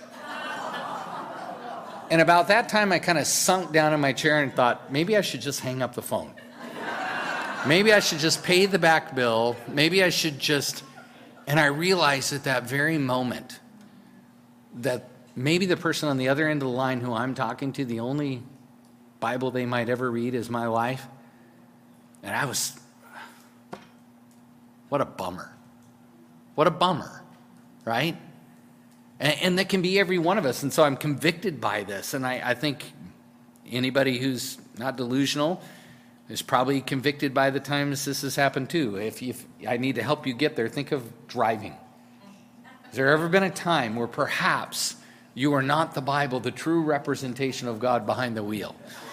And about that time, I kind of sunk down in my chair and thought, maybe I should just hang up the phone. Maybe I should just pay the back bill. Maybe I should just... And I realized at that very moment that maybe the person on the other end of the line who I'm talking to, the only Bible they might ever read is my life. And I was... What a bummer. What a bummer, right? And, and that can be every one of us. And so I'm convicted by this. And I, I think anybody who's not delusional is probably convicted by the times this has happened too. If, you, if I need to help you get there, think of driving. Has there ever been a time where perhaps you are not the Bible, the true representation of God behind the wheel?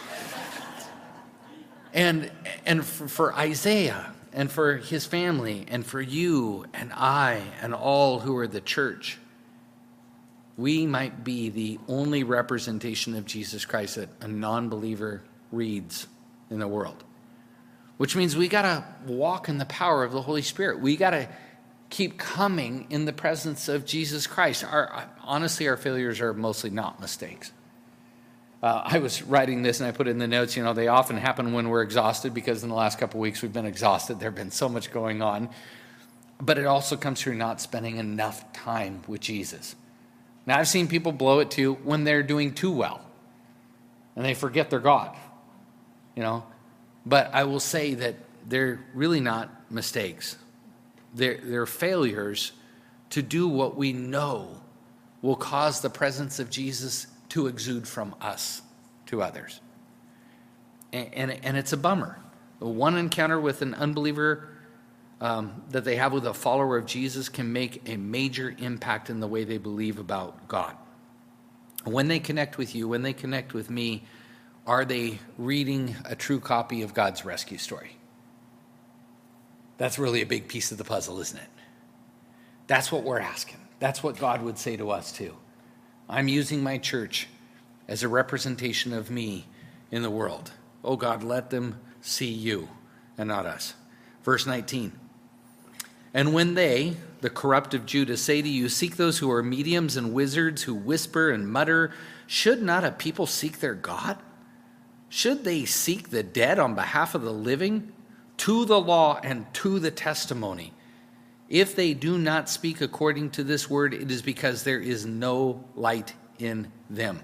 And, and for, for Isaiah, and for his family, and for you and I and all who are the church, we might be the only representation of Jesus Christ that a non-believer reads in the world. Which means we got to walk in the power of the Holy Spirit. We got to keep coming in the presence of Jesus Christ. Our, honestly, our failures are mostly not mistakes. Uh, I was writing this and I put it in the notes, you know, they often happen when we're exhausted, because in the last couple of weeks we've been exhausted. There have been so much going on. But it also comes through not spending enough time with Jesus. Now, I've seen people blow it too when they're doing too well and they forget their God, you know. But I will say that they're really not mistakes. They're, they're failures to do what we know will cause the presence of Jesus to exude from us to others. And, and, and it's a bummer. One encounter with an unbeliever um, that they have with a follower of Jesus can make a major impact in the way they believe about God. When they connect with you, when they connect with me, are they reading a true copy of God's rescue story? That's really a big piece of the puzzle, isn't it? That's what we're asking. That's what God would say to us too. I'm using my church as a representation of me in the world. Oh God, let them see you and not us. Verse nineteen. And when they, the corrupt of Judah, say to you, seek those who are mediums and wizards who whisper and mutter, should not a people seek their God? Should they seek the dead on behalf of the living? To the law and to the testimony. If they do not speak according to this word, it is because there is no light in them.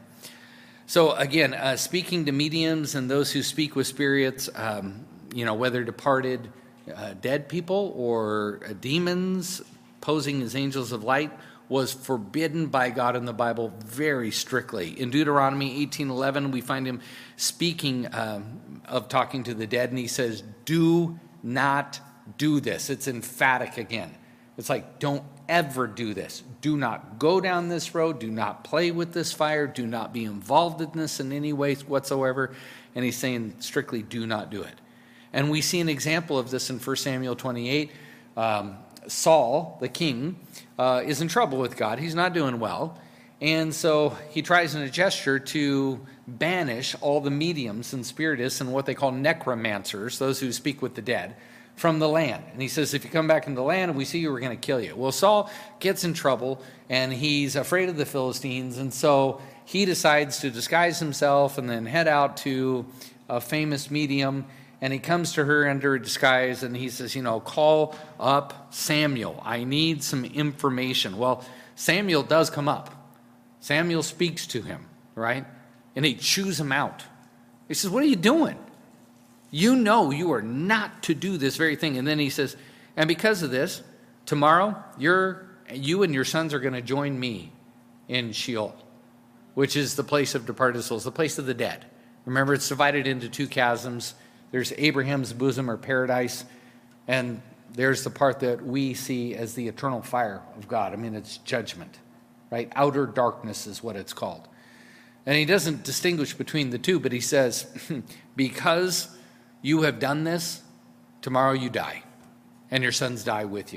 So again, uh, speaking to mediums and those who speak with spirits, um, you know, whether departed uh, dead people or uh, demons posing as angels of light, was forbidden by God in the Bible very strictly. In Deuteronomy eighteen eleven, we find him speaking um, of talking to the dead, and he says, do not do this. It's emphatic again. It's like, don't ever do this. Do not go down this road. Do not play with this fire. Do not be involved in this in any way whatsoever. And he's saying strictly, do not do it. And we see an example of this in First Samuel twenty-eight. Um, Saul, the king, uh, is in trouble with God. He's not doing well. And so he tries in a gesture to banish all the mediums and spiritists and what they call necromancers, those who speak with the dead, from the land. And he says, if you come back into the land and we see you, we're going to kill you. Well, Saul gets in trouble, and he's afraid of the Philistines, and so he decides to disguise himself and then head out to a famous medium, and he comes to her under a disguise, and he says, you know, call up Samuel. I need some information. Well, Samuel does come up. Samuel speaks to him, right? And he chews him out. He says, what are you doing? You know you are not to do this very thing. And then he says, and because of this, tomorrow you're, you and your sons are going to join me in Sheol, which is the place of departed souls, the place of the dead. Remember, it's divided into two chasms. There's Abraham's bosom or paradise, and there's the part that we see as the eternal fire of God. I mean, it's judgment, right? Outer darkness is what it's called. And he doesn't distinguish between the two, but he says, because you have done this, tomorrow you die, and your sons die with you.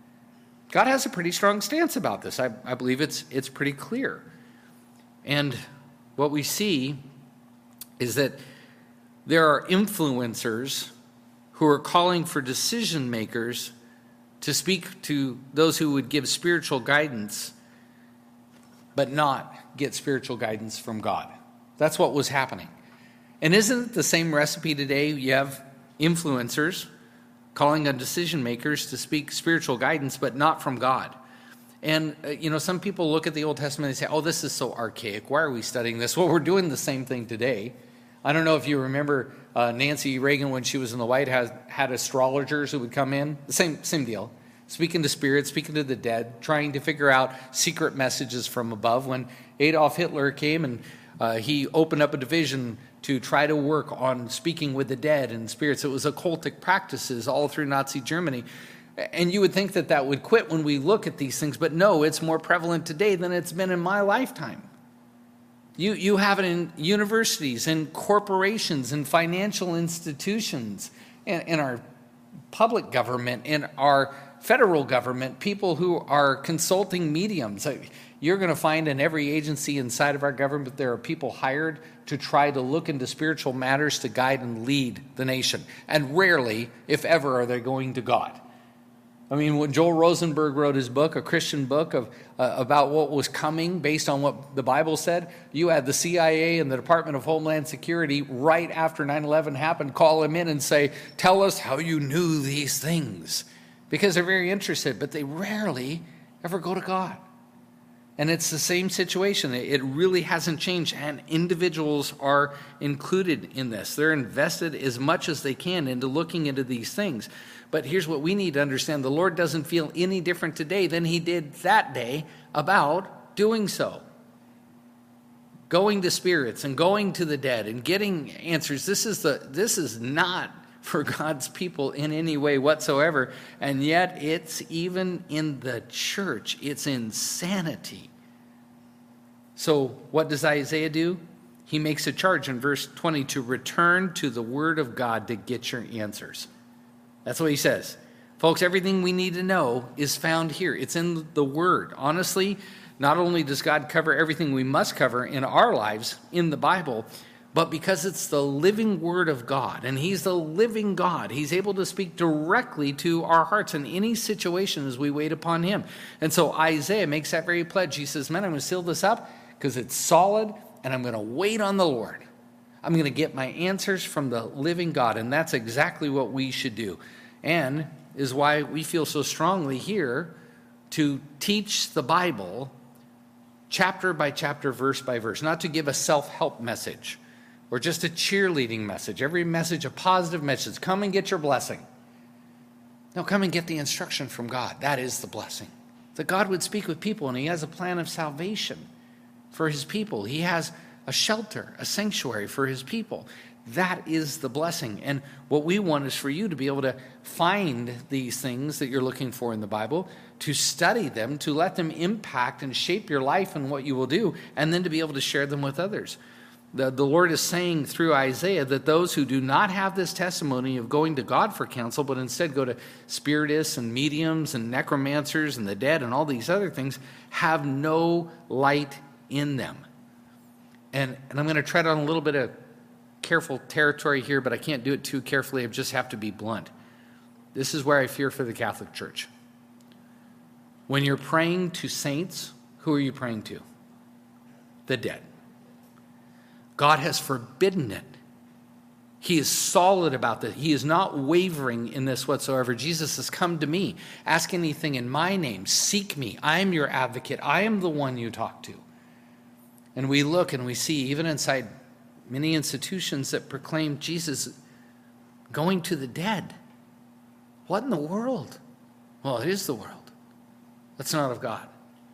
God has a pretty strong stance about this. I, I believe it's it's pretty clear. And what we see is that there are influencers who are calling for decision makers to speak to those who would give spiritual guidance, but not get spiritual guidance from God. That's what was happening. And isn't it the same recipe today? You have influencers calling on decision makers to speak spiritual guidance, but not from God. And, uh, you know, some people look at the Old Testament and say, oh, this is so archaic. Why are we studying this? Well, we're doing the same thing today. I don't know if you remember uh, Nancy Reagan when she was in the White House had astrologers who would come in. The same, same deal. Speaking to spirits, speaking to the dead, trying to figure out secret messages from above. When Adolf Hitler came and uh, he opened up a division to try to work on speaking with the dead and spirits. It was occultic practices all through Nazi Germany. And you would think that that would quit when we look at these things, but no, it's more prevalent today than it's been in my lifetime. You, you have it in universities and corporations and financial institutions and in our public government, in our federal government, people who are consulting mediums. You're going to find in every agency inside of our government there are people hired to try to look into spiritual matters to guide and lead the nation. And rarely, if ever, are they going to God. I mean, when Joel Rosenberg wrote his book, a Christian book of uh, about what was coming based on what the Bible said, you had the C I A and the Department of Homeland Security right after nine eleven happened call him in and say, tell us how you knew these things. Because they're very interested, but they rarely ever go to God. And it's the same situation. It really hasn't changed, and individuals are included in this. They're invested as much as they can into looking into these things. But here's what we need to understand. The Lord doesn't feel any different today than he did that day about doing so. Going to spirits and going to the dead and getting answers. This is the this is not for God's people in any way whatsoever. And yet it's even in the church. It's insanity. So what does Isaiah do? he makes a charge in verse twenty to return to the Word of God to get your answers. That's what he says. Folks, everything we need to know is found here. It's in the Word. Honestly, not only does God cover everything we must cover in our lives in the Bible, but because it's the living Word of God, and he's the living God, he's able to speak directly to our hearts in any situation as we wait upon him. And so Isaiah makes that very pledge. He says, man, I'm going to seal this up because it's solid, and I'm going to wait on the Lord. I'm going to get my answers from the living God, and that's exactly what we should do. And is why we feel so strongly here to teach the Bible chapter by chapter, verse by verse, not to give a self-help message or just a cheerleading message. Every message, a positive message. Come and get your blessing. No, come and get the instruction from God. That is the blessing. That God would speak with people, and he has a plan of salvation for his people. He has a shelter, a sanctuary for his people. That is the blessing. And what we want is for you to be able to find these things that you're looking for in the Bible, to study them, to let them impact and shape your life and what you will do, and then to be able to share them with others. The, the Lord is saying through Isaiah that those who do not have this testimony of going to God for counsel, but instead go to spiritists and mediums and necromancers and the dead and all these other things, have no light in them. And, and I'm going to tread on a little bit of careful territory here, but I can't do it too carefully. I just have to be blunt. This is where I fear for the Catholic Church. When you're praying to saints, who are you praying to? The dead. God has forbidden it. He is solid about this. He is not wavering in this whatsoever. Jesus has come to me. Ask anything in my name. Seek me. I am your advocate. I am the one you talk to. And we look and we see, even inside many institutions that proclaim Jesus going to the dead. What in the world? Well, it is the world. That's not of God.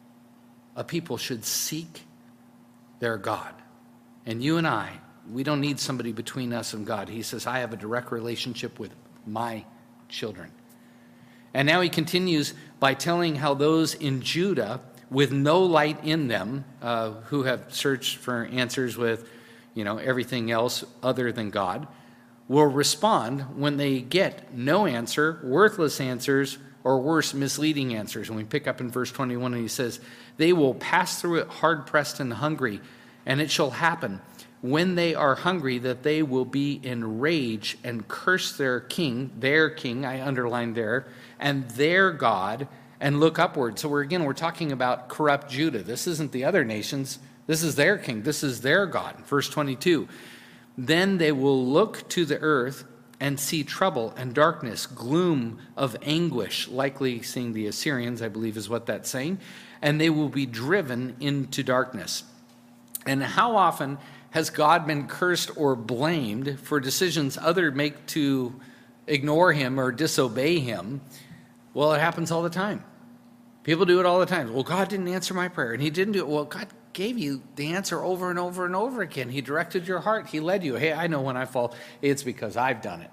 A people should seek their God. And you and I, we don't need somebody between us and God. He says, I have a direct relationship with my children. And now he continues by telling how those in Judah with no light in them, uh, who have searched for answers with, you know, everything else other than God, will respond when they get no answer, worthless answers, or worse, misleading answers. And we pick up in verse twenty-one, and he says, they will pass through it hard-pressed and hungry, and it shall happen when they are hungry that they will be in rage and curse their king, their king, I underlined there, and their God, and look upward. So we're again, we're talking about corrupt Judah. This isn't the other nations. This is their king. This is their God. Verse twenty-two, then they will look to the earth and see trouble and darkness, gloom of anguish, likely seeing the Assyrians, I believe is what that's saying, and they will be driven into darkness. And how often has God been cursed or blamed for decisions others make to ignore him or disobey him? Well, it happens all the time. People do it all the time. Well, God didn't answer my prayer, and he didn't do it. Well, God gave you the answer over and over and over again. He directed your heart. He led you. Hey, I know when I fall, it's because I've done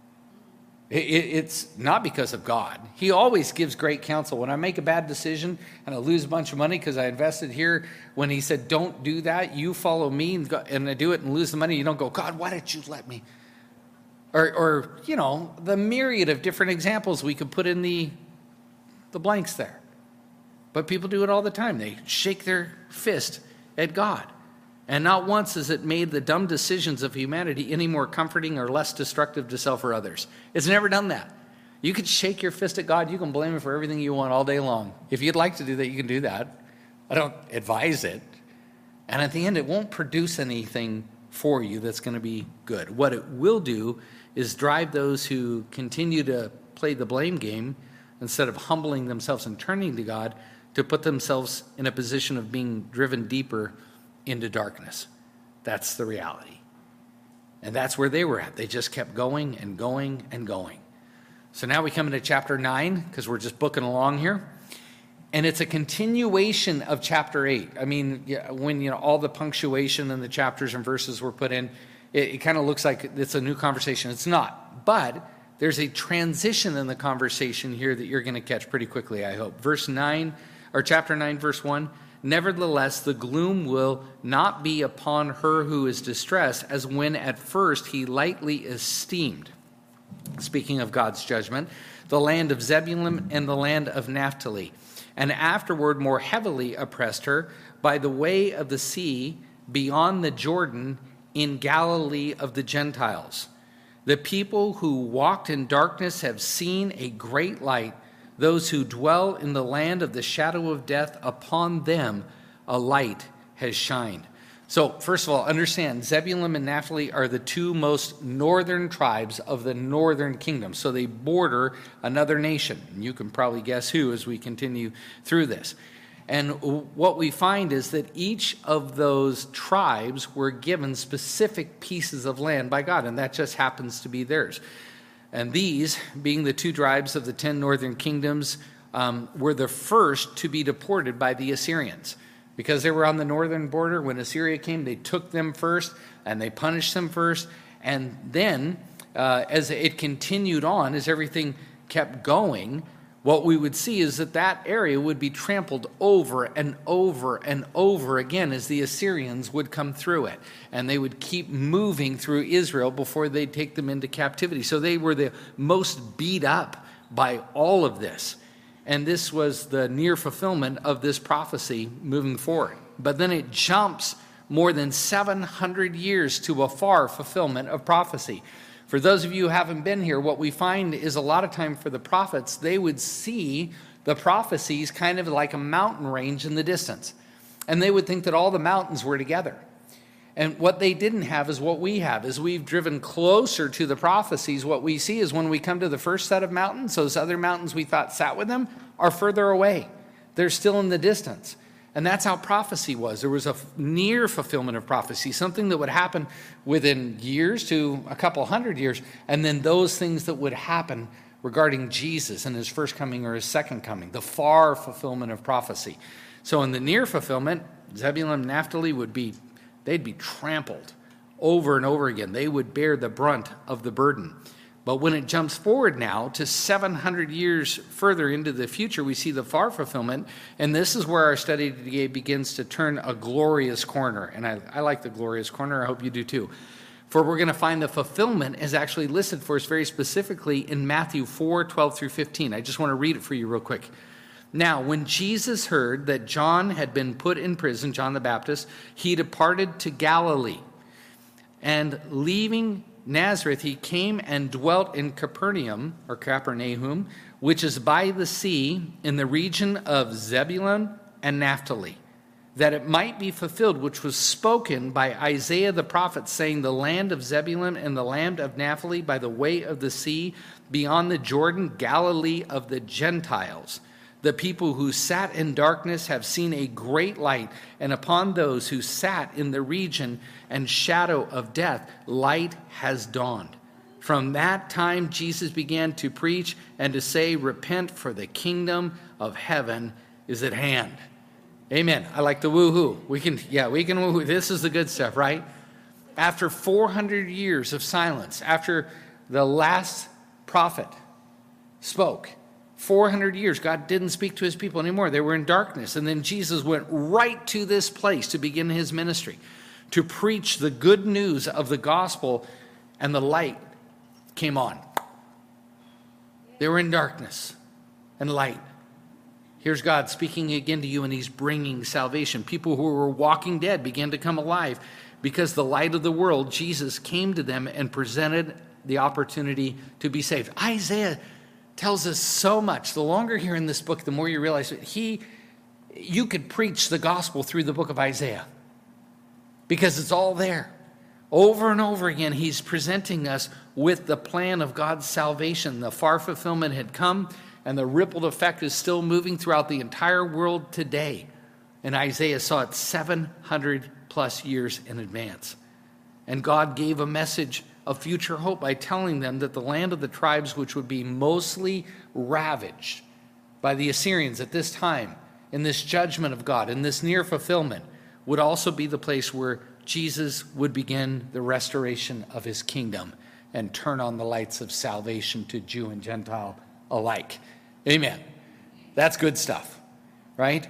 it. it, it it's not because of God. He always gives great counsel. When I make a bad decision and I lose a bunch of money because I invested here, when he said, don't do that, you follow me, and, go, and I do it and lose the money, you don't go, God, why did you let me? Or, or, you know, the myriad of different examples we could put in the, the blanks there. But people do it all the time. They shake their fist at God. And not once has it made the dumb decisions of humanity any more comforting or less destructive to self or others. It's never done that. You could shake your fist at God. You can blame him for everything you want all day long. If you'd like to do that, you can do that. I don't advise it. And at the end, it won't produce anything for you that's going to be good. What it will do is drive those who continue to play the blame game, instead of humbling themselves and turning to God, to put themselves in a position of being driven deeper into darkness. That's the reality. And that's where they were at. They just kept going and going and going. So now we come into chapter nine, because we're just booking along here. And it's a continuation of chapter eight. I mean, when you know all the punctuation and the chapters and verses were put in, it, it kind of looks like it's a new conversation. It's not. But there's a transition in the conversation here that you're going to catch pretty quickly, I hope. Verse nine, or chapter nine, verse one. Nevertheless, the gloom will not be upon her who is distressed, as when at first he lightly esteemed, speaking of God's judgment, the land of Zebulun and the land of Naphtali, and afterward more heavily oppressed her by the way of the sea beyond the Jordan in Galilee of the Gentiles. The people who walked in darkness have seen a great light. Those who dwell in the land of the shadow of death, upon them a light has shined. So, first of all, understand, Zebulun and Naphtali are the two most northern tribes of the northern kingdom. So they border another nation. And you can probably guess who as we continue through this. And what we find is that each of those tribes were given specific pieces of land by God, and that just happens to be theirs. And these, being the two tribes of the ten northern kingdoms, um, were the first to be deported by the Assyrians. Because they were on the northern border, when Assyria came, they took them first, and they punished them first. And then, uh, as it continued on, as everything kept going, what we would see is that that area would be trampled over and over and over again as the Assyrians would come through it. And they would keep moving through Israel before they'd take them into captivity. So they were the most beat up by all of this. And this was the near fulfillment of this prophecy moving forward. But then it jumps more than seven hundred years to a far fulfillment of prophecy. For those of you who haven't been here, what we find is a lot of time for the prophets, they would see the prophecies kind of like a mountain range in the distance. And they would think that all the mountains were together. And what they didn't have is what we have. As we've driven closer to the prophecies, what we see is when we come to the first set of mountains, those other mountains we thought sat with them are further away. They're still in the distance. And that's how prophecy was. There was a near fulfillment of prophecy, something that would happen within years to a couple hundred years, and then those things that would happen regarding Jesus and his first coming or his second coming, the far fulfillment of prophecy. So in the near fulfillment, Zebulun and Naphtali would be, they'd be trampled over and over again. They would bear the brunt of the burden. But when it jumps forward now to seven hundred years further into the future, we see the far fulfillment. And this is where our study today begins to turn a glorious corner. And I, I like the glorious corner. I hope you do too. For we're going to find the fulfillment is actually listed for us very specifically in Matthew four, twelve through fifteen. I just want to read it for you real quick. Now, when Jesus heard that John had been put in prison, John the Baptist, he departed to Galilee. And leaving Nazareth, he came and dwelt in Capernaum, or Capernaum, which is by the sea in the region of Zebulun and Naphtali, that it might be fulfilled, which was spoken by Isaiah the prophet, saying, the land of Zebulun and the land of Naphtali by the way of the sea, beyond the Jordan, Galilee of the Gentiles. The people who sat in darkness have seen a great light, and upon those who sat in the region and shadow of death, light has dawned. From that time, Jesus began to preach and to say, repent, for the kingdom of heaven is at hand. Amen. I like the woo-hoo. We can, yeah, we can woo-hoo. This is the good stuff, right? After four hundred years of silence, after the last prophet spoke, four hundred years, God didn't speak to his people anymore. They were in darkness. And then Jesus went right to this place to begin his ministry, to preach the good news of the gospel, and the light came on. They were in darkness and light. Here's God speaking again to you, and he's bringing salvation. People who were walking dead began to come alive because the light of the world, Jesus, came to them and presented the opportunity to be saved. Isaiah tells us so much. The longer you're in this book, the more you realize that he, you could preach the gospel through the book of Isaiah because it's all there. Over and over again, he's presenting us with the plan of God's salvation. The far fulfillment had come, and the rippled effect is still moving throughout the entire world today. And Isaiah saw it seven hundred plus years in advance. And God gave a message of future hope by telling them that the land of the tribes which would be mostly ravaged by the Assyrians at this time, in this judgment of God, in this near fulfillment, would also be the place where Jesus would begin the restoration of his kingdom and turn on the lights of salvation to Jew and Gentile alike. Amen. That's good stuff, right?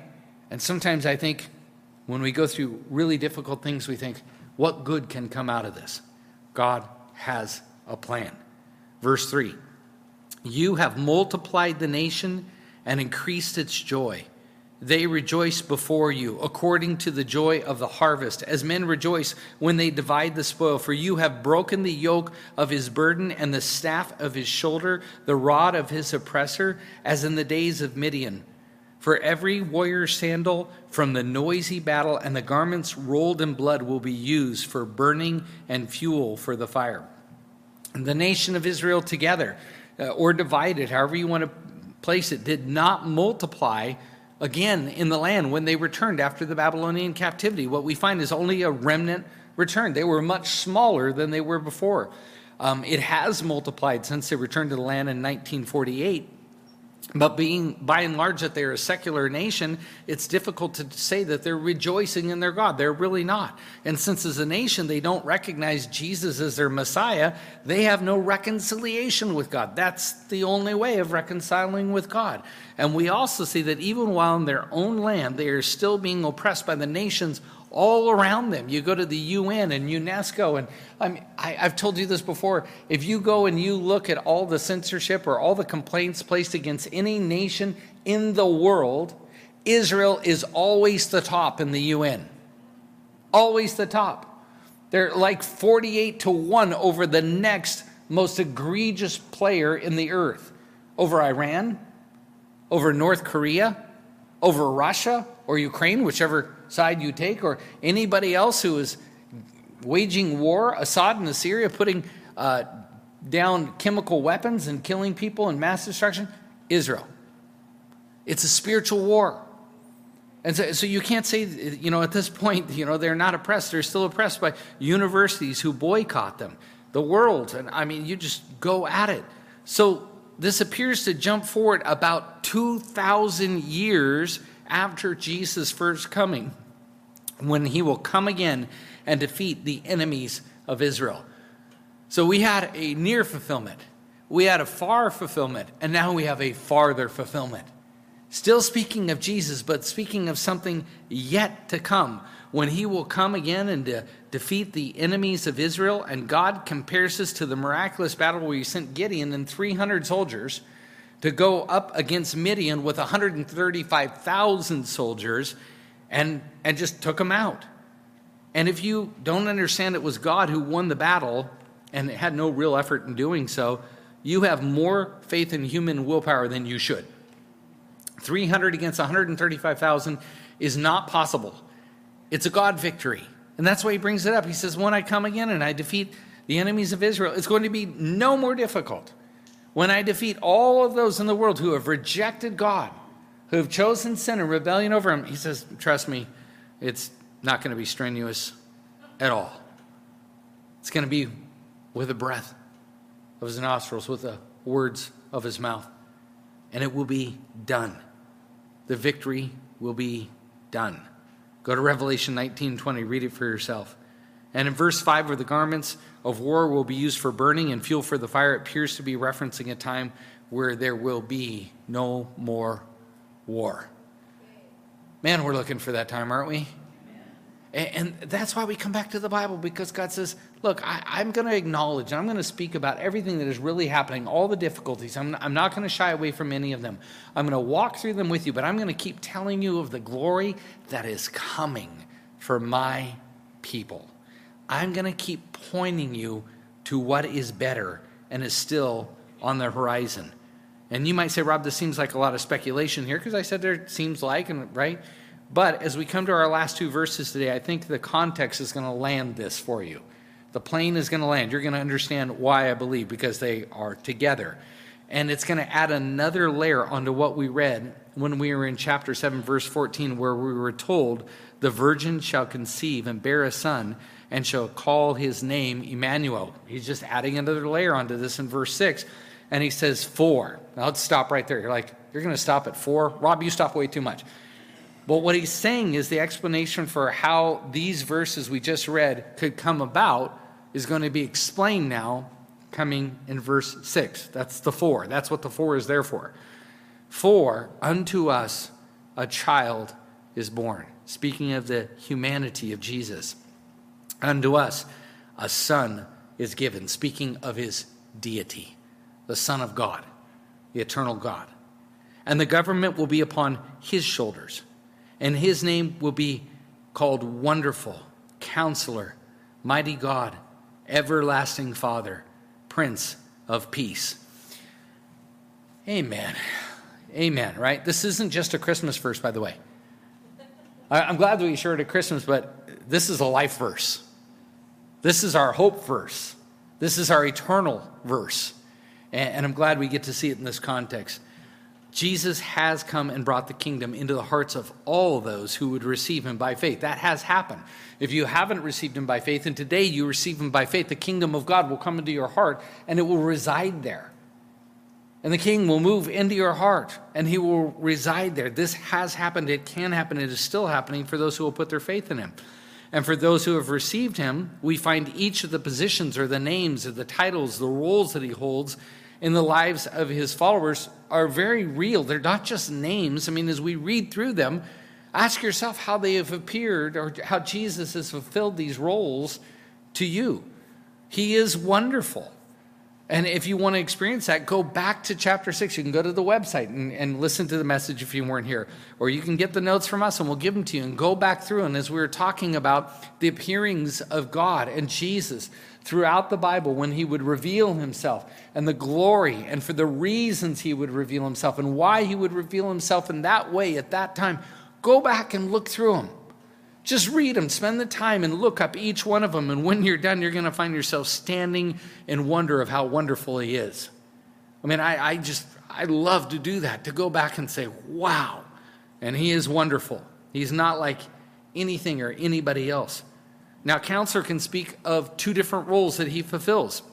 And sometimes I think when we go through really difficult things, we think, what good can come out of this? God has a plan. Verse three, you have multiplied the nation and increased its joy. They rejoice before you according to the joy of the harvest, as men rejoice when they divide the spoil. For you have broken the yoke of his burden and the staff of his shoulder, the rod of his oppressor, as in the days of Midian. For every warrior's sandal from the noisy battle and the garments rolled in blood will be used for burning and fuel for the fire. And the nation of Israel together, uh, or divided, however you want to place it, did not multiply again in the land when they returned after the Babylonian captivity. What we find is only a remnant returned. They were much smaller than they were before. Um, it has multiplied since they returned to the land in nineteen forty-eight. But being, by and large, that they're a secular nation, it's difficult to say that they're rejoicing in their God. They're really not. And since as a nation they don't recognize Jesus as their Messiah, they have no reconciliation with God. That's the only way of reconciling with God. And we also see that even while in their own land, they are still being oppressed by the nations all around them. You go to the U N and UNESCO, and I mean, I, I've told you this before. If you go and you look at all the censorship or all the complaints placed against any nation in the world, Israel is always the top in the U N. Always the top. They're like forty-eight to one over the next most egregious player in the earth. Over Iran, over North Korea, over Russia or Ukraine, whichever side you take, or anybody else who is waging war, Assad and Assyria, putting uh, down chemical weapons and killing people and mass destruction, Israel. It's a spiritual war. And so, so you can't say, you know, at this point, you know, they're not oppressed. They're still oppressed by universities who boycott them, the world. And I mean, you just go at it. So this appears to jump forward about two thousand years after Jesus' first coming, when he will come again and defeat the enemies of Israel. So we had a near fulfillment, we had a far fulfillment, and now we have a farther fulfillment. Still speaking of Jesus, but speaking of something yet to come, when he will come again and de- defeat the enemies of Israel. And God compares this to the miraculous battle where he sent Gideon and three hundred soldiers to go up against Midian with one hundred thirty-five thousand soldiers, and, and just took them out. And if you don't understand it was God who won the battle and had no real effort in doing so, you have more faith in human willpower than you should. three hundred against one hundred thirty-five thousand is not possible. It's a God victory. And that's why he brings it up. He says, when I come again and I defeat the enemies of Israel, it's going to be no more difficult. When I defeat all of those in the world who have rejected God, who have chosen sin and rebellion over him, he says, trust me, it's not going to be strenuous at all. It's going to be with the breath of his nostrils, with the words of his mouth. And it will be done. The victory will be done. Go to Revelation nineteen twenty, read it for yourself. And in verse five, where the garments of war will be used for burning and fuel for the fire, it appears to be referencing a time where there will be no more war. Man, we're looking for that time, aren't we? And, and that's why we come back to the Bible, because God says, look, I, I'm going to acknowledge, and I'm going to speak about everything that is really happening, all the difficulties. I'm, I'm not going to shy away from any of them. I'm going to walk through them with you, but I'm going to keep telling you of the glory that is coming for my people. I'm going to keep pointing you to what is better and is still on the horizon. And you might say, Rob, this seems like a lot of speculation here, because I said there seems like, and right? But as we come to our last two verses today, I think the context is going to land this for you. The plane is going to land. You're going to understand why I believe, because they are together. And it's going to add another layer onto what we read when we were in chapter seven, verse fourteen, where we were told, the virgin shall conceive and bear a son, and shall call his name Emmanuel. He's just adding another layer onto this in verse six. And he says, four. Now let's stop right there. You're like, you're going to stop at four? Rob, you stop way too much. But what he's saying is the explanation for how these verses we just read could come about is going to be explained now, coming in verse six. That's the four. That's what the four is there for. For unto us a child is born. Speaking of the humanity of Jesus. Unto us a son is given. Speaking of his deity. The Son of God. The eternal God. And the government will be upon his shoulders. And his name will be called Wonderful, Counselor, Mighty God, Everlasting Father, Prince of Peace. Amen. Amen, right? This isn't just a Christmas verse, by the way. I'm glad that we shared it at Christmas, but this is a life verse. This is our hope verse. This is our eternal verse. And I'm glad we get to see it in this context. Jesus has come and brought the kingdom into the hearts of all of those who would receive him by faith. That has happened. If you haven't received him by faith, and today you receive him by faith, the kingdom of God will come into your heart and it will reside there. And the king will move into your heart and he will reside there. This has happened. It can happen. It is still happening for those who will put their faith in him. And for those who have received him, we find each of the positions or the names or the titles, the roles that he holds in the lives of his followers are very real. They're not just names. I mean, as we read through them, ask yourself how they have appeared or how Jesus has fulfilled these roles to you. He is wonderful. And if you want to experience that, go back to chapter six. You can go to the website and, and listen to the message if you weren't here. Or you can get the notes from us and we'll give them to you. And go back through. And as we were talking about the appearings of God and Jesus throughout the Bible when he would reveal himself and the glory and for the reasons he would reveal himself and why he would reveal himself in that way at that time, go back and look through them. Just read them, spend the time and look up each one of them. And when you're done, you're going to find yourself standing in wonder of how wonderful he is. I mean, I, I just, I love to do that, to go back and say, wow. And he is wonderful. He's not like anything or anybody else. Now, counselor can speak of two different roles that he fulfills.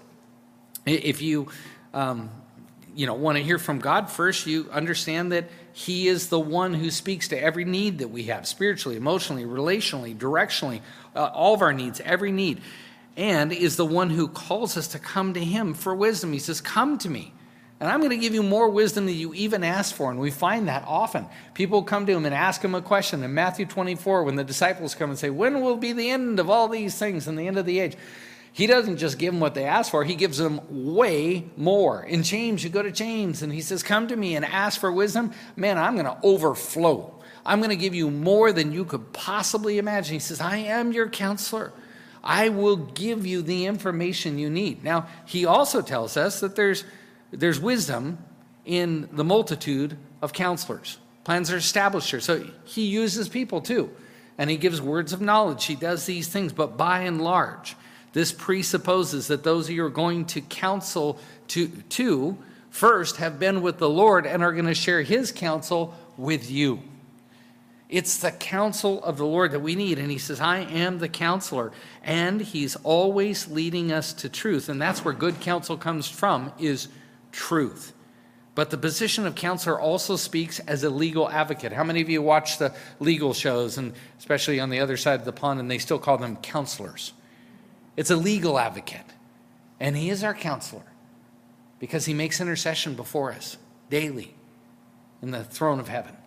If you, um, you know, want to hear from God first, you understand that he is the one who speaks to every need that we have, spiritually, emotionally, relationally, directionally, uh, all of our needs, every need, and is the one who calls us to come to him for wisdom. He says, come to me, and I'm going to give you more wisdom than you even asked for, and we find that often. People come to him and ask him a question. In Matthew twenty-four, when the disciples come and say, when will be the end of all these things and the end of the age? He doesn't just give them what they ask for. He gives them way more. In James, you go to James, and he says, come to me and ask for wisdom. Man, I'm going to overflow. I'm going to give you more than you could possibly imagine. He says, I am your counselor. I will give you the information you need. Now, he also tells us that there's, there's wisdom in the multitude of counselors. Plans are established here. So he uses people too. And he gives words of knowledge. He does these things. But by and large, this presupposes that those you are going to counsel to, to first have been with the Lord and are going to share his counsel with you. It's the counsel of the Lord that we need. And he says, I am the counselor. And he's always leading us to truth. And that's where good counsel comes from, is truth. But the position of counselor also speaks as a legal advocate. How many of you watch the legal shows, and especially on the other side of the pond, and they still call them counselors? It's a legal advocate. And he is our counselor because he makes intercession before us daily in the throne of heaven.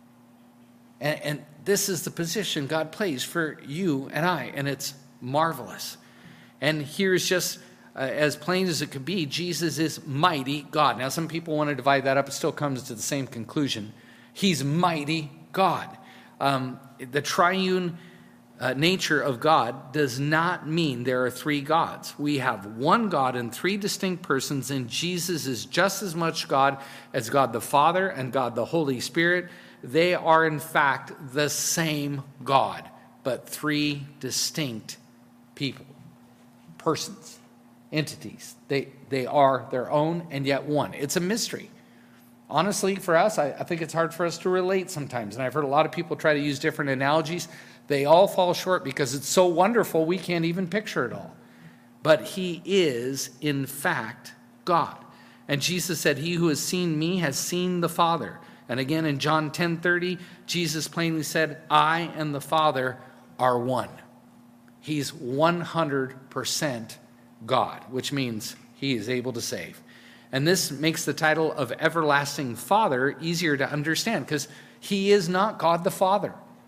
And, and this is the position God plays for you and I, and it's marvelous. And here's just uh, as plain as it could be, Jesus is mighty God. Now, some people want to divide that up. It still comes to the same conclusion. He's mighty God. Um, the triune Uh, nature of God does not mean there are three gods. We have one God in three distinct persons, and Jesus is just as much God as God the Father and God the Holy Spirit. They are, in fact, the same God, but three distinct people, persons, entities. They, they are their own and yet one. It's a mystery. Honestly, for us, I, I think it's hard for us to relate sometimes, and I've heard a lot of people try to use different analogies. They all fall short because it's so wonderful we can't even picture it all. But he is, in fact, God. And Jesus said, he who has seen me has seen the Father. And again, in John ten thirty, Jesus plainly said, I and the Father are one. He's one hundred percent God, which means he is able to save. And this makes the title of Everlasting Father easier to understand because he is not God the Father.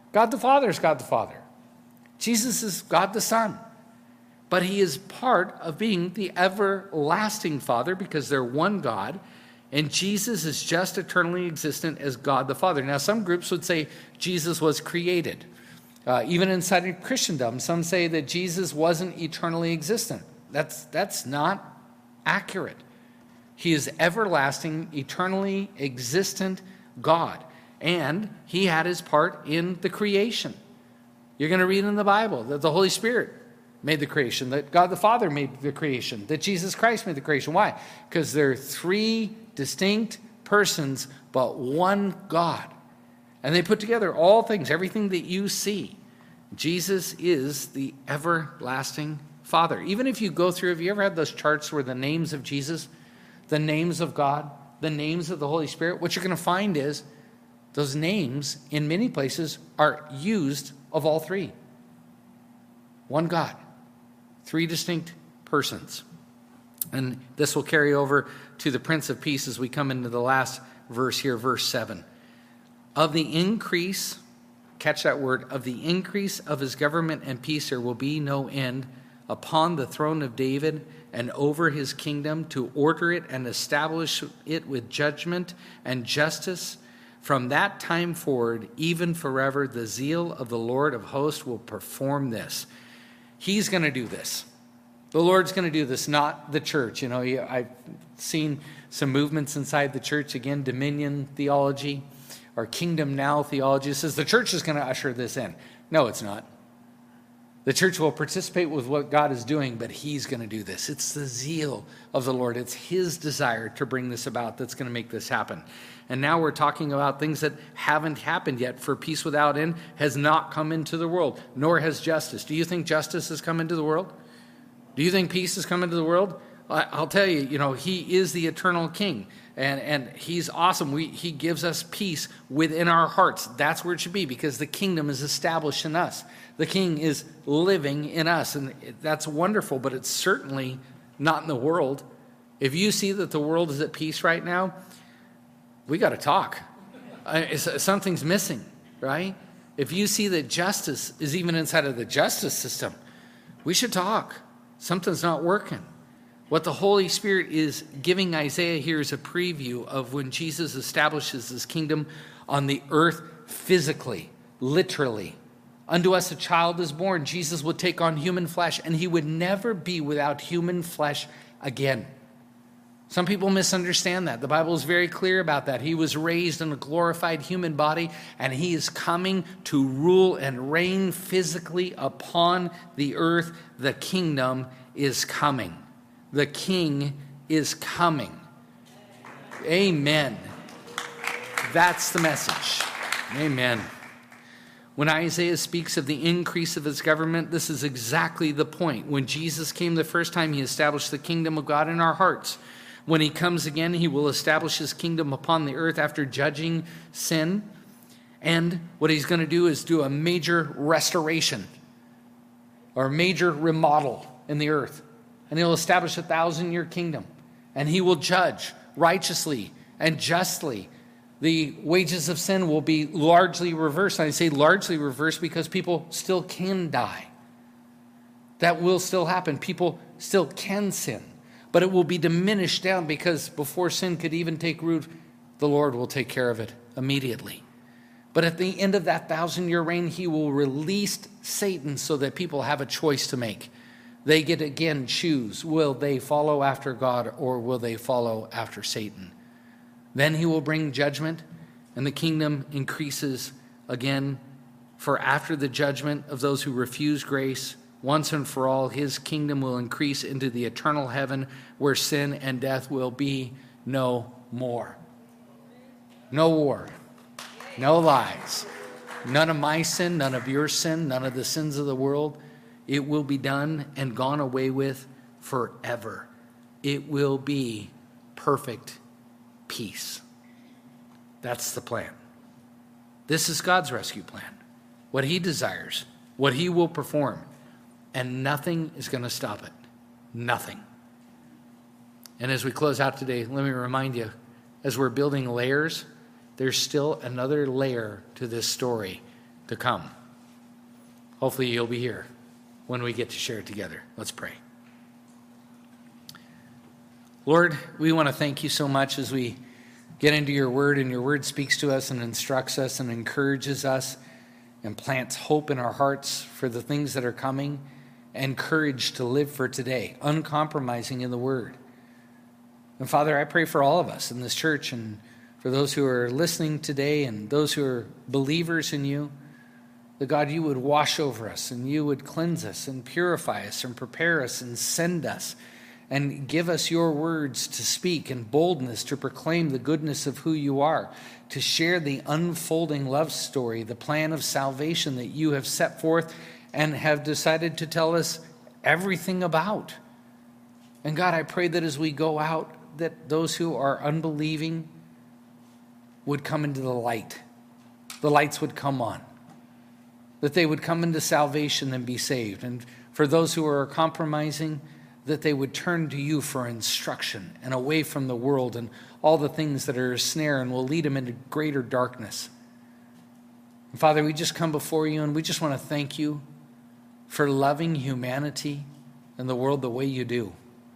God the Father is God the Father. Jesus is God the Son. But he is part of being the everlasting Father because they're one God. And Jesus is just eternally existent as God the Father. Now, some groups would say Jesus was created. Uh, even inside of Christendom, some say that Jesus wasn't eternally existent. That's, that's not accurate. He is everlasting, eternally existent God. And he had his part in the creation. You're going to read in the Bible that the Holy Spirit made the creation, that God the Father made the creation, that Jesus Christ made the creation. Why? Because they're three distinct persons, but one God. And they put together all things, everything that you see. Jesus is the everlasting Father. Even if you go through, have you ever had those charts where the names of Jesus, the names of God, the names of the Holy Spirit, what you're going to find is those names in many places are used of all three. One God, three distinct persons. And this will carry over to the Prince of Peace as we come into the last verse here, verse seven. Of the increase, catch that word, of the increase of his government and peace there will be no end upon the throne of David and over his kingdom, to order it and establish it with judgment and justice. From that time forward, even forever, the zeal of the Lord of hosts will perform this. He's going to do this. The Lord's going to do this, not the church. You know, I've seen some movements inside the church, again, dominion theology or kingdom now theology. It says the church is going to usher this in. No, it's not. The church will participate with what God is doing, but he's going to do this. It's the zeal of the Lord. It's his desire to bring this about that's going to make this happen. And now we're talking about things that haven't happened yet. For peace without end has not come into the world, nor has justice. Do you think justice has come into the world? Do you think peace has come into the world? I'll tell you, you know, he is the eternal king. And, and he's awesome. We, he gives us peace within our hearts. That's where it should be, because the kingdom is established in us. The king is living in us. And that's wonderful, but it's certainly not in the world. If you see that the world is at peace right now, we got to talk. Uh, something's missing, right? If you see that justice is even inside of the justice system, we should talk. Something's not working. What the Holy Spirit is giving Isaiah here is a preview of when Jesus establishes his kingdom on the earth physically, literally. Unto us a child is born. Jesus would take on human flesh, and he would never be without human flesh again. Some people misunderstand that. The Bible is very clear about that. He was raised in a glorified human body, and he is coming to rule and reign physically upon the earth. The kingdom is coming. The king is coming. Amen. That's the message. Amen. When Isaiah speaks of the increase of his government, this is exactly the point. When Jesus came the first time, he established the kingdom of God in our hearts. When he comes again, he will establish his kingdom upon the earth after judging sin. And what he's going to do is do a major restoration or a major remodel in the earth. And he'll establish a thousand-year kingdom. And he will judge righteously and justly. The wages of sin will be largely reversed. And I say largely reversed because people still can die. That will still happen. People still can sin. But it will be diminished down because before sin could even take root, the Lord will take care of it immediately. But at the end of that thousand-year reign, he will release Satan so that people have a choice to make. They get again choose, will they follow after God or will they follow after Satan? Then he will bring judgment, and the kingdom increases again. For after the judgment of those who refuse grace, once and for all, his kingdom will increase into the eternal heaven where sin and death will be no more. No war, no lies, none of my sin, none of your sin, none of the sins of the world. It will be done and gone away with forever. It will be perfect peace. That's the plan. This is God's rescue plan. What he desires, what he will perform. And nothing is going to stop it. Nothing. And as we close out today, let me remind you, as we're building layers, there's still another layer to this story to come. Hopefully you'll be here when we get to share it together. Let's pray. Lord, we want to thank you so much as we get into your word, and your word speaks to us and instructs us and encourages us and plants hope in our hearts for the things that are coming, and courage to live for today, uncompromising in the word. And Father, I pray for all of us in this church, and for those who are listening today and those who are believers in you, that God, you would wash over us and you would cleanse us and purify us and prepare us and send us and give us your words to speak and boldness to proclaim the goodness of who you are, to share the unfolding love story, the plan of salvation that you have set forth and have decided to tell us everything about. And God, I pray that as we go out, that those who are unbelieving would come into the light. The lights would come on. That they would come into salvation and be saved. And for those who are compromising, that they would turn to you for instruction and away from the world and all the things that are a snare and will lead them into greater darkness. And Father, we just come before you and we just want to thank you for loving humanity and the world the way you do.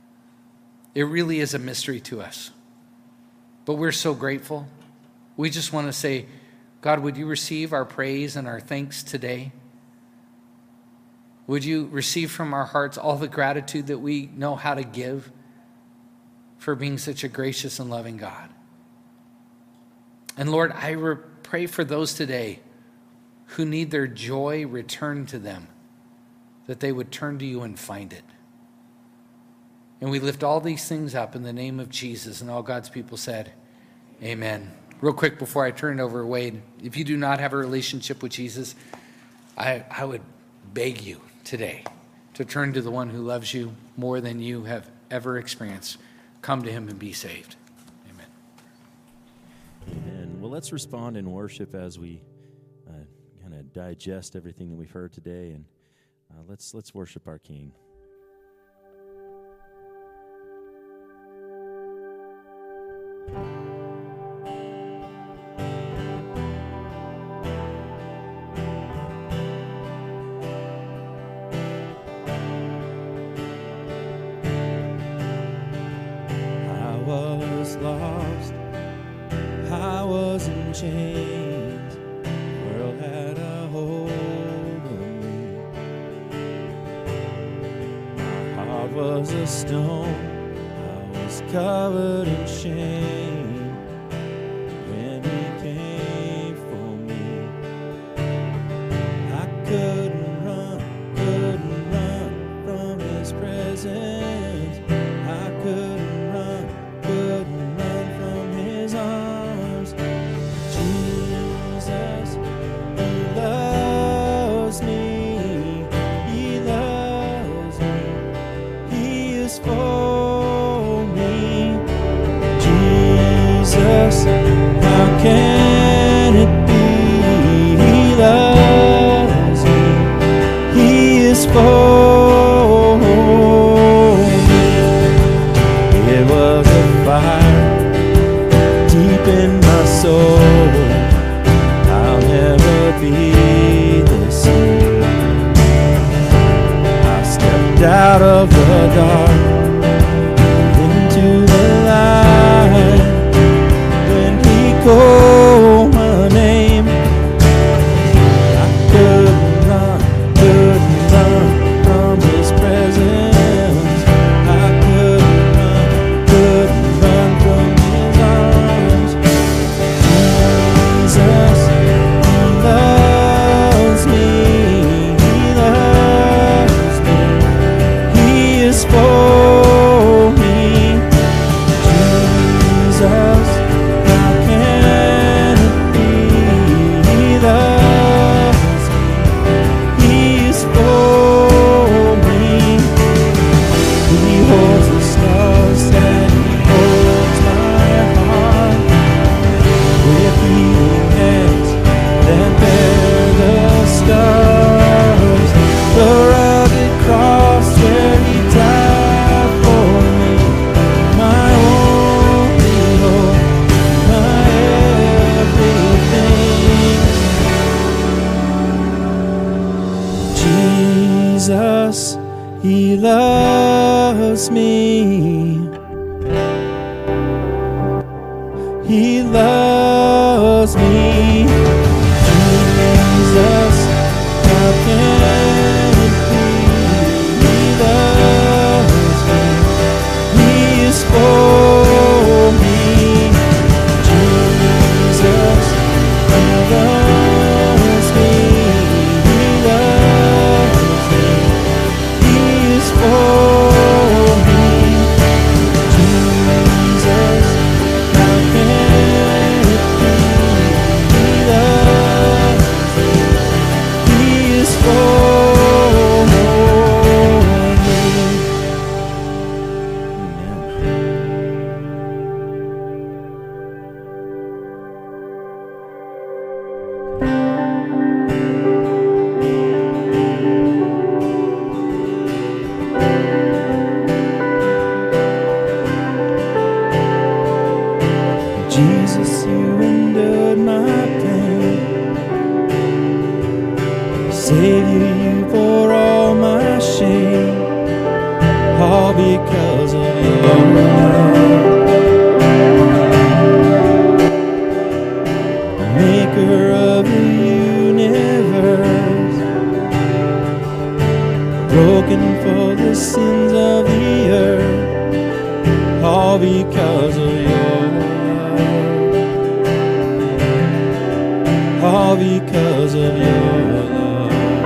It really is a mystery to us. But we're so grateful. We just want to say, God, would you receive our praise and our thanks today? Would you receive from our hearts all the gratitude that we know how to give for being such a gracious and loving God? And Lord, I re- pray for those today who need their joy returned to them, that they would turn to you and find it. And we lift all these things up in the name of Jesus, and all God's people said, amen. Real quick before I turn it over, Wade, if you do not have a relationship with Jesus, I, I would beg you today to turn to the one who loves you more than you have ever experienced. Come to him and be saved. Amen. Amen. Well, let's respond in worship as we uh, kind of digest everything that we've heard today, and uh, let's let's worship our King. Lost, I was in chains, the world had a hold of me. My heart was a stone, I was covered in shame when he came for me. I couldn't run, couldn't run from his presence. I couldn't run, couldn't arms. Jesus, he loves me, he loves me, he is for me. Jesus, how can it be? He loves me, he is for me. It was a fire deep in my soul, I'll never be the same. I stepped out of the dark into the light when he called my name. I couldn't run, couldn't run from his presence. I couldn't run, couldn't run from his arms. Jesus, he loves me, he loves me, he is for Jesus, He loves me. He loves me. Jesus, how can it be? He loves me. He is for me. Jesus, He loves me. He loves me. He is for me. Jesus, how can it be? He loves me. He is for me. Jesus, you endured my pain. Savior, you bore all my shame, all because of your love. Maker of the universe, broken for the sins of the earth, all because of your all because of your love.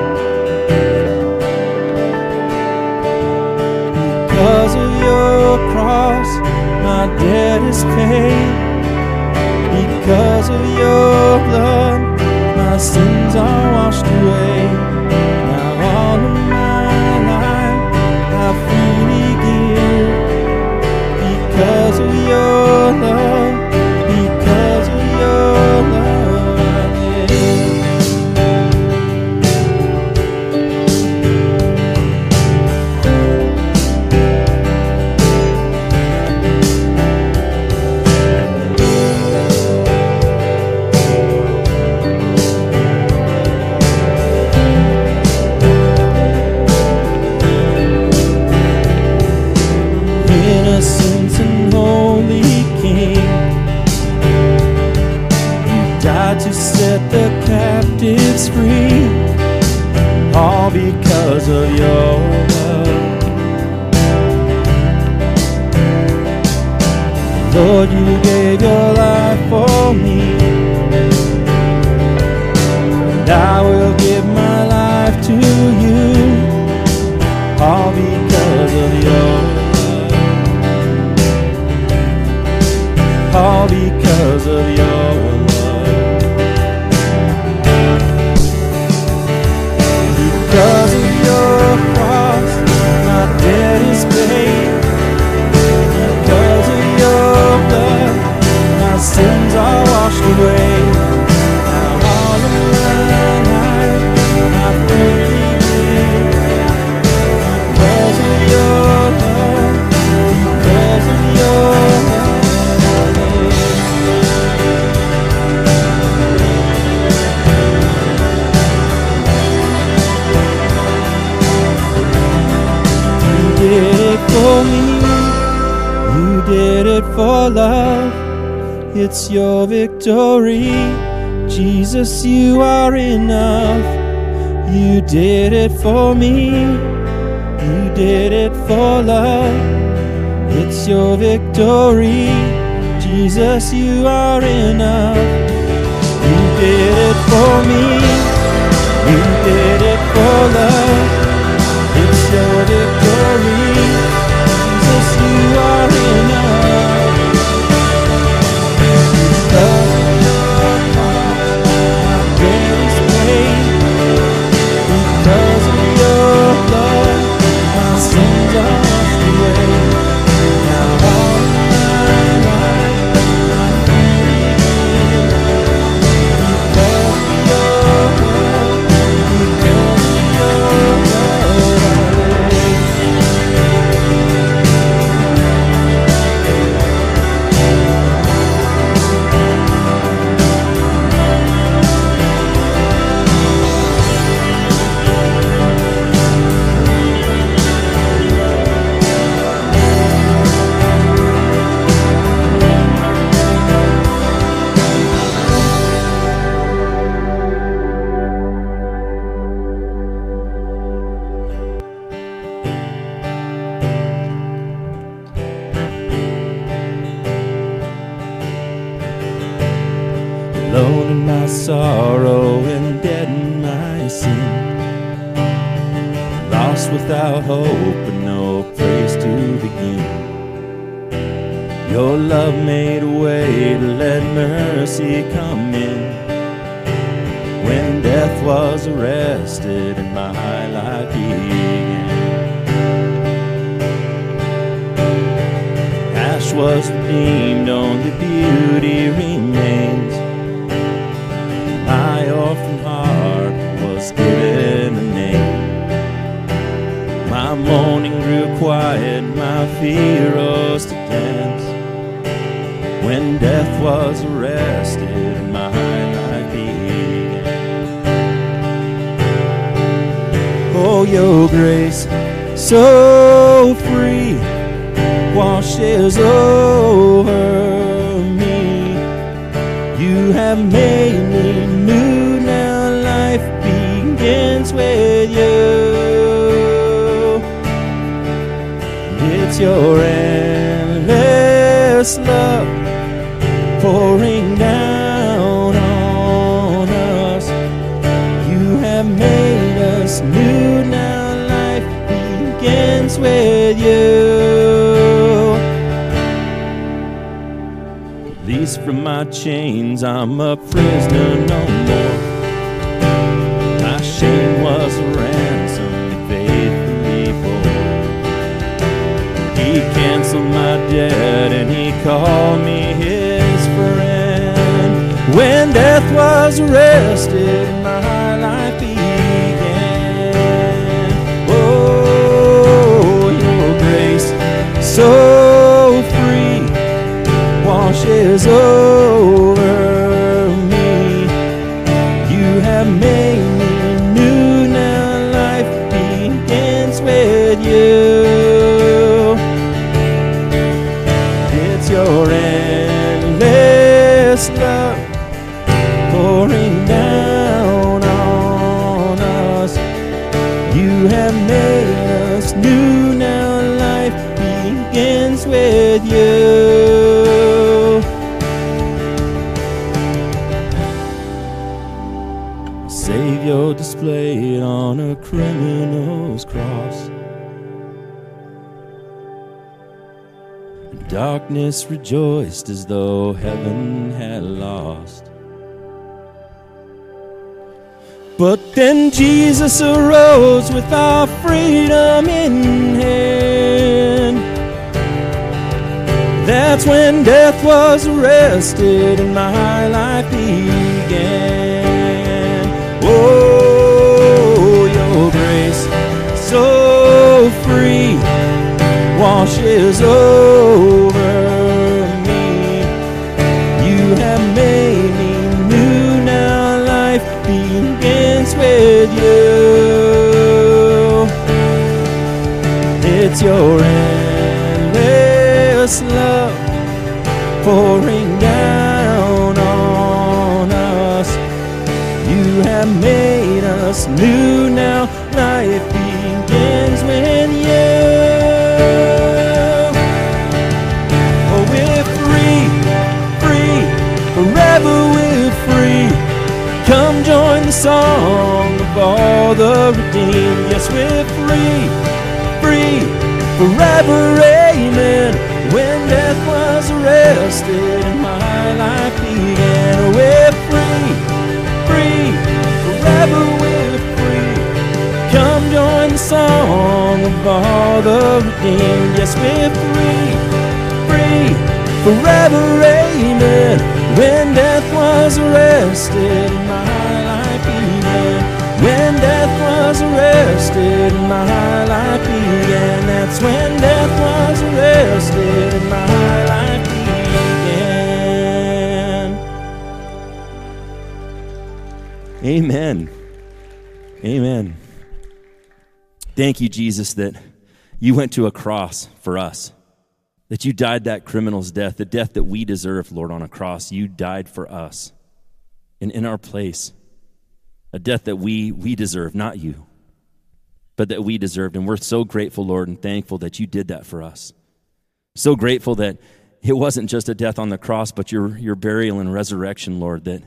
Because of your cross, my debt is paid. Because of your blood, my sins are washed away. Now all of my life I freely give. Because of your love, because of your love. Innocent and holy King, you died to set the captives free, all because of your love. Lord, you gave your life for me, and I will give my life to you, all because of your love. All because of your love. Because of your cross, my debt is paid. Because of your blood, my sins are washed away. Now all of my life I freely live. Because of your love, because of your love. For me, you did it for love. It's your victory, Jesus. You are enough. You did it for me. You did it for love. It's your victory, Jesus. You are enough. You did it for me. You did it for love. It's your victory, Jesus, you are enough. Because of your cross, my debt is paid. Because of your blood, my sins are washed away. Now all of my life I'm free. Because of your love, because sorrow and dead in my sin. Lost without hope and no place to begin. Your love made a way to let mercy come in. When death was arrested and my life began. Ash was redeemed, only beauty remains. My orphan heart was given a name. My mourning grew quiet, my fear rose to dance. When death was arrested and my life began. Oh, your grace, so free, washes over me. You have made me new, now life begins with you. It's your endless love pouring down on us. You have made us new, now life begins with you. Released from my chains, I'm a prisoner no more. My shame was a ransom he faithfully bore. He canceled my debt and he called me his friend. When death was arrested, my life began. Oh, your grace, so free, washes over me. You have made me new, now life begins with you. It's your endless love pouring down on us. You have made us new, now life begins with you. Savior displayed on a criminal's cross. Darkness rejoiced as though heaven had lost. But then Jesus arose with our freedom in hand. That's when death was arrested and my life began. Oh, your grace, so free, washes over me. You have made me new, now life begins with you. It's your endless love pouring down on us. You have made us new, now life begins with you. Forever we're free. Come join the song of all the redeemed. Yes, we're free, free, forever, amen. When death was arrested and my life began. We're free, free, forever we're free. Come join the song of all the redeemed. Yes, we're free, free, forever, amen. When death was arrested, my life began. When death was arrested, my life began. That's when death was arrested, my life began. Amen. Amen. Thank you, Jesus, that you went to a cross for us. That you died that criminal's death, the death that we deserve, Lord, on a cross. You died for us and in our place. A death that we we deserve, not you, but that we deserved. And we're so grateful, Lord, and thankful that you did that for us. So grateful that it wasn't just a death on the cross, but your, your burial and resurrection, Lord, that,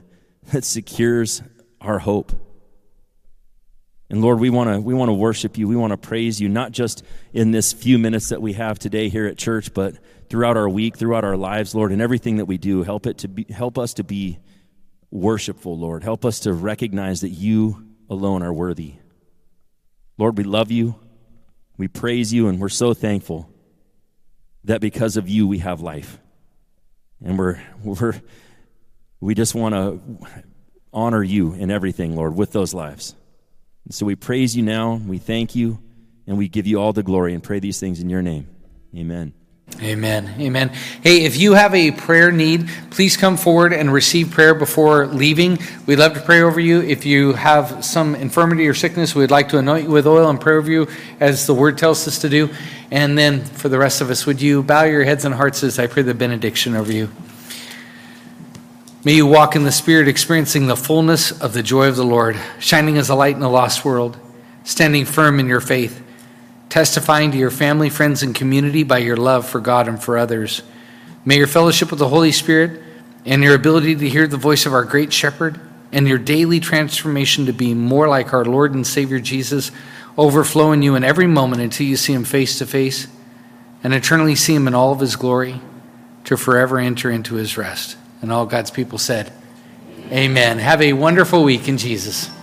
that secures our hope. And Lord, we want to we want to worship you. We want to praise you, not just in this few minutes that we have today here at church, but throughout our week, throughout our lives, Lord, and everything that we do. Help it to be help us to be worshipful, Lord. Help us to recognize that you alone are worthy. Lord, we love you. We praise you, and we're so thankful that because of you we have life. And we're we're we just want to honor you in everything, Lord, with those lives. So we praise you now, we thank you, and we give you all the glory and pray these things in your name. Amen. Amen. Amen. Hey, if you have a prayer need, please come forward and receive prayer before leaving. We'd love to pray over you. If you have some infirmity or sickness, we'd like to anoint you with oil and pray over you as the word tells us to do. And then for the rest of us, would you bow your heads and hearts as I pray the benediction over you? May you walk in the Spirit, experiencing the fullness of the joy of the Lord, shining as a light in a lost world, standing firm in your faith, testifying to your family, friends, and community by your love for God and for others. May your fellowship with the Holy Spirit and your ability to hear the voice of our great shepherd and your daily transformation to be more like our Lord and Savior Jesus overflow in you in every moment until you see him face to face and eternally see him in all of his glory to forever enter into his rest. And all God's people said, amen. Have a wonderful week in Jesus.